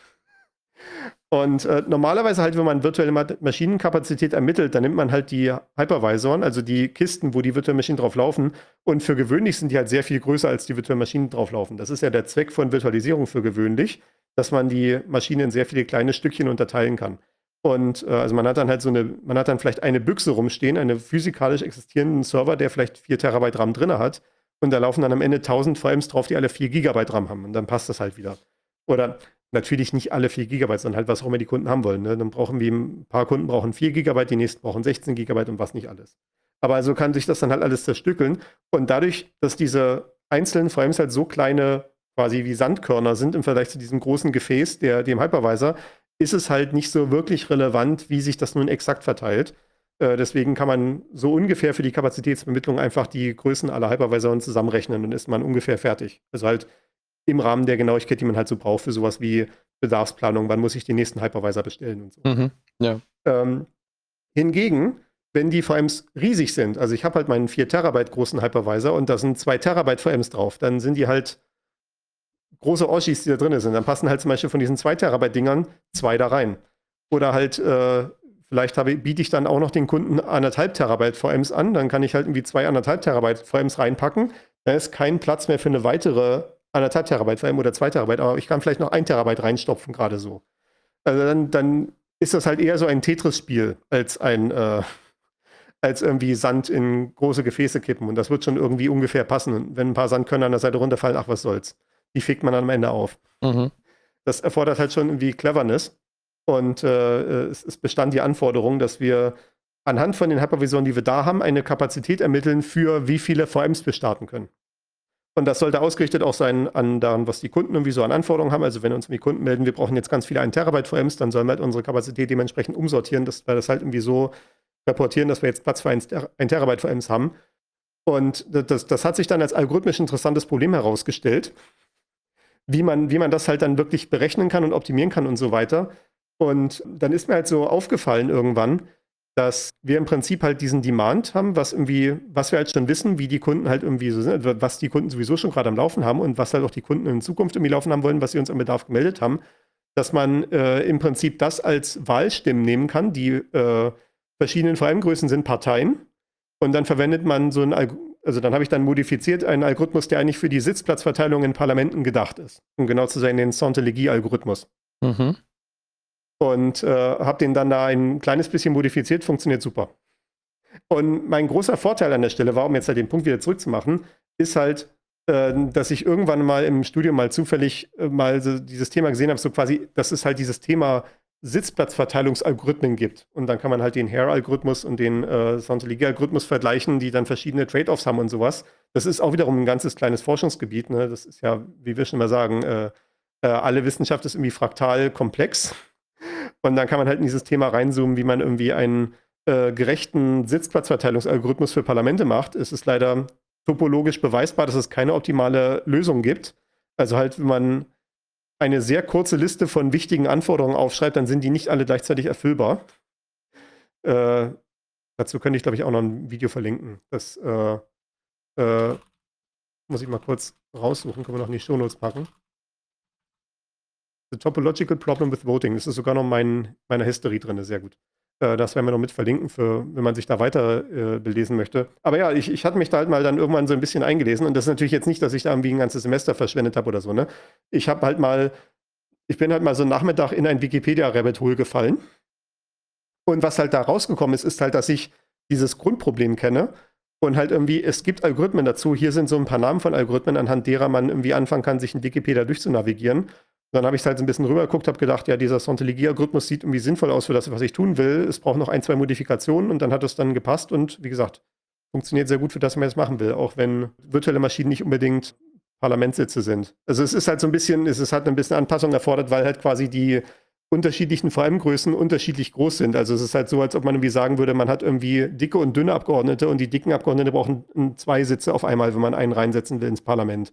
Und normalerweise halt, wenn man virtuelle Maschinenkapazität ermittelt, dann nimmt man halt die Hypervisoren, also die Kisten, wo die virtuellen Maschinen drauf laufen. Und für gewöhnlich sind die halt sehr viel größer, als die virtuellen Maschinen drauf laufen. Das ist ja der Zweck von Virtualisierung für gewöhnlich, dass man die Maschine in sehr viele kleine Stückchen unterteilen kann. Und also man hat dann halt man hat dann vielleicht eine Büchse rumstehen, einen physikalisch existierenden Server, der vielleicht 4 Terabyte RAM drin hat. Und da laufen dann am Ende 1000 VMs drauf, die alle 4 Gigabyte RAM haben. Und dann passt das halt wieder. Oder natürlich nicht alle 4 Gigabyte, sondern halt, was auch immer die Kunden haben wollen. Ne? Dann brauchen wir ein paar Kunden brauchen 4 Gigabyte, die nächsten brauchen 16 Gigabyte und was nicht alles. Aber also kann sich das dann halt alles zerstückeln. Und dadurch, dass diese einzelnen VMs halt so kleine, quasi wie Sandkörner sind im Vergleich zu diesem großen Gefäß, dem Hypervisor, ist es halt nicht so wirklich relevant, wie sich das nun exakt verteilt. Deswegen kann man so ungefähr für die Kapazitätsbemittlung einfach die Größen aller Hypervisoren zusammenrechnen und ist man ungefähr fertig. Also halt im Rahmen der Genauigkeit, die man halt so braucht für sowas wie Bedarfsplanung, wann muss ich den nächsten Hypervisor bestellen und so. Ja. Hingegen, wenn die VMs riesig sind, also ich habe halt meinen 4 Terabyte großen Hypervisor und da sind 2 Terabyte VMs drauf, dann sind die halt große Oschis, die da drin sind. Dann passen halt zum Beispiel von diesen 2 Terabyte Dingern 2 da rein. Oder halt, vielleicht biete ich dann auch noch den Kunden 1,5 Terabyte VMs an, dann kann ich halt irgendwie 2 1,5 Terabyte VMs reinpacken. Da ist kein Platz mehr für eine weitere 1,5 Terabyte VM oder 2 Terabyte, aber ich kann vielleicht noch 1 Terabyte reinstopfen, gerade so. Also dann ist das halt eher so ein Tetris-Spiel als als irgendwie Sand in große Gefäße kippen. Und das wird schon irgendwie ungefähr passen. Und wenn ein paar Sandkörner an der Seite runterfallen, ach, was soll's. Die fegt man dann am Ende auf. Das erfordert halt schon irgendwie Cleverness. Und es bestand die Anforderung, dass wir anhand von den Hypervisoren, die wir da haben, eine Kapazität ermitteln, für wie viele VMs wir starten können. Und das sollte ausgerichtet auch sein daran, was die Kunden irgendwie so an Anforderungen haben. Also wenn uns die Kunden melden, wir brauchen jetzt ganz viele 1 Terabyte VMs, dann sollen wir halt unsere Kapazität dementsprechend umsortieren, dass wir das halt irgendwie so reportieren, dass wir jetzt Platz für 1 Terabyte VMs haben. Und das hat sich dann als algorithmisch interessantes Problem herausgestellt, wie man das halt dann wirklich berechnen kann und optimieren kann und so weiter. Und dann ist mir halt so aufgefallen irgendwann, dass wir im Prinzip halt diesen Demand haben, was wir halt schon wissen, wie die Kunden halt irgendwie so sind, was die Kunden sowieso schon gerade am Laufen haben und was halt auch die Kunden in Zukunft irgendwie laufen haben wollen, was sie uns am Bedarf gemeldet haben, dass man im Prinzip das als Wahlstimmen nehmen kann. Die verschiedenen VM-Größen sind Parteien und dann verwendet man so dann habe ich dann modifiziert einen Algorithmus, der eigentlich für die Sitzplatzverteilung in Parlamenten gedacht ist. Um genau zu sein, den Centrelegy-Algorithmus. Und habe den dann da ein kleines bisschen modifiziert, funktioniert super. Und mein großer Vorteil an der Stelle war, um jetzt halt den Punkt wieder zurückzumachen, ist halt, dass ich irgendwann mal im Studium mal zufällig mal so dieses Thema gesehen habe, so quasi, dass es halt dieses Thema Sitzplatzverteilungsalgorithmen gibt. Und dann kann man halt den Hare-Algorithmus und den Centrelegy-Algorithmus vergleichen, die dann verschiedene Trade-offs haben und sowas. Das ist auch wiederum ein ganzes kleines Forschungsgebiet. Ne? Das ist ja, wie wir schon mal sagen, alle Wissenschaft ist irgendwie fraktal komplex. Und dann kann man halt in dieses Thema reinzoomen, wie man irgendwie einen gerechten Sitzplatzverteilungsalgorithmus für Parlamente macht. Es ist leider topologisch beweisbar, dass es keine optimale Lösung gibt. Also halt, wenn man eine sehr kurze Liste von wichtigen Anforderungen aufschreibt, dann sind die nicht alle gleichzeitig erfüllbar. Dazu könnte ich, glaube ich, auch noch ein Video verlinken. Das muss ich mal kurz raussuchen, können wir noch in die Shownotes packen. The Topological Problem with Voting. Das ist sogar noch in meiner History drin, sehr gut. Das werden wir noch mit verlinken, wenn man sich da weiter belesen möchte. Aber ja, ich hatte mich da halt mal dann irgendwann so ein bisschen eingelesen und das ist natürlich jetzt nicht, dass ich da irgendwie ein ganzes Semester verschwendet habe oder so, ne? Ich bin halt mal so einen Nachmittag in ein Wikipedia-Rabbit Hole gefallen und was halt da rausgekommen ist halt, dass ich dieses Grundproblem kenne und halt irgendwie, es gibt Algorithmen dazu. Hier sind so ein paar Namen von Algorithmen, anhand derer man irgendwie anfangen kann, sich in Wikipedia durchzunavigieren. Dann habe ich halt so ein bisschen rübergeguckt, habe gedacht, ja, dieser Centrelegy-Algorithmus sieht irgendwie sinnvoll aus für das, was ich tun will. Es braucht noch 1, 2 Modifikationen und dann hat es dann gepasst und wie gesagt, funktioniert sehr gut für das, was man jetzt machen will, auch wenn virtuelle Maschinen nicht unbedingt Parlamentssitze sind. Also es ist halt so ein bisschen, es hat ein bisschen Anpassung erfordert, weil halt quasi die unterschiedlichen VM-Größen unterschiedlich groß sind. Also es ist halt so, als ob man irgendwie sagen würde, man hat irgendwie dicke und dünne Abgeordnete und die dicken Abgeordnete brauchen 2 Sitze auf einmal, wenn man einen reinsetzen will ins Parlament.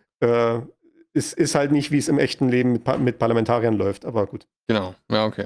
Ist halt nicht, wie es im echten Leben mit Parlamentariern läuft, aber gut. Genau, ja, okay.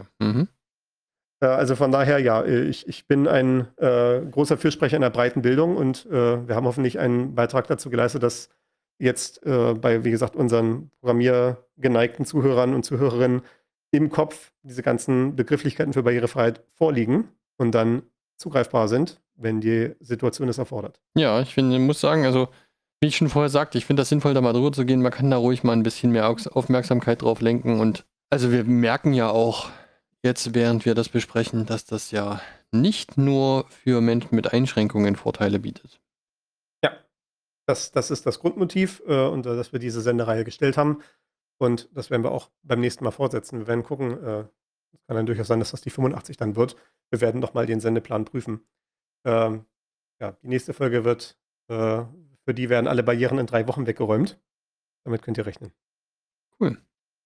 Also von daher, ja, ich bin ein großer Fürsprecher einer breiten Bildung und wir haben hoffentlich einen Beitrag dazu geleistet, dass jetzt bei, wie gesagt, unseren programmiergeneigten Zuhörern und Zuhörerinnen im Kopf diese ganzen Begrifflichkeiten für Barrierefreiheit vorliegen und dann zugreifbar sind, wenn die Situation es erfordert. Ja, ich muss sagen, also wie ich schon vorher sagte, ich finde das sinnvoll, da mal drüber zu gehen. Man kann da ruhig mal ein bisschen mehr Aufmerksamkeit drauf lenken. Und also wir merken ja auch jetzt, während wir das besprechen, dass das ja nicht nur für Menschen mit Einschränkungen Vorteile bietet. Ja, das ist das Grundmotiv, unter das wir diese Sendereihe gestellt haben. Und das werden wir auch beim nächsten Mal fortsetzen. Wir werden gucken, es kann dann durchaus sein, dass das die 85 dann wird. Wir werden nochmal den Sendeplan prüfen. Ja, die nächste Folge wird für die werden alle Barrieren in 3 Wochen weggeräumt. Damit könnt ihr rechnen. Cool.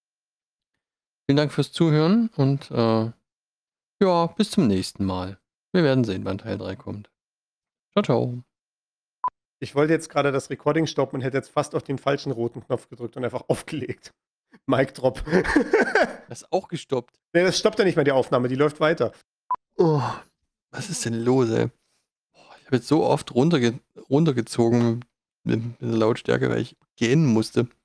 Vielen Dank fürs Zuhören und ja, bis zum nächsten Mal. Wir werden sehen, wann Teil 3 kommt. Ciao, ciao. Ich wollte jetzt gerade das Recording stoppen und hätte jetzt fast auf den falschen roten Knopf gedrückt und einfach aufgelegt. Mic Drop. Das ist auch gestoppt. Nee, das stoppt ja nicht mehr die Aufnahme, die läuft weiter. Oh, was ist denn los, ey? Ich habe jetzt so oft runtergezogen mit der Lautstärke, weil ich gähnen musste.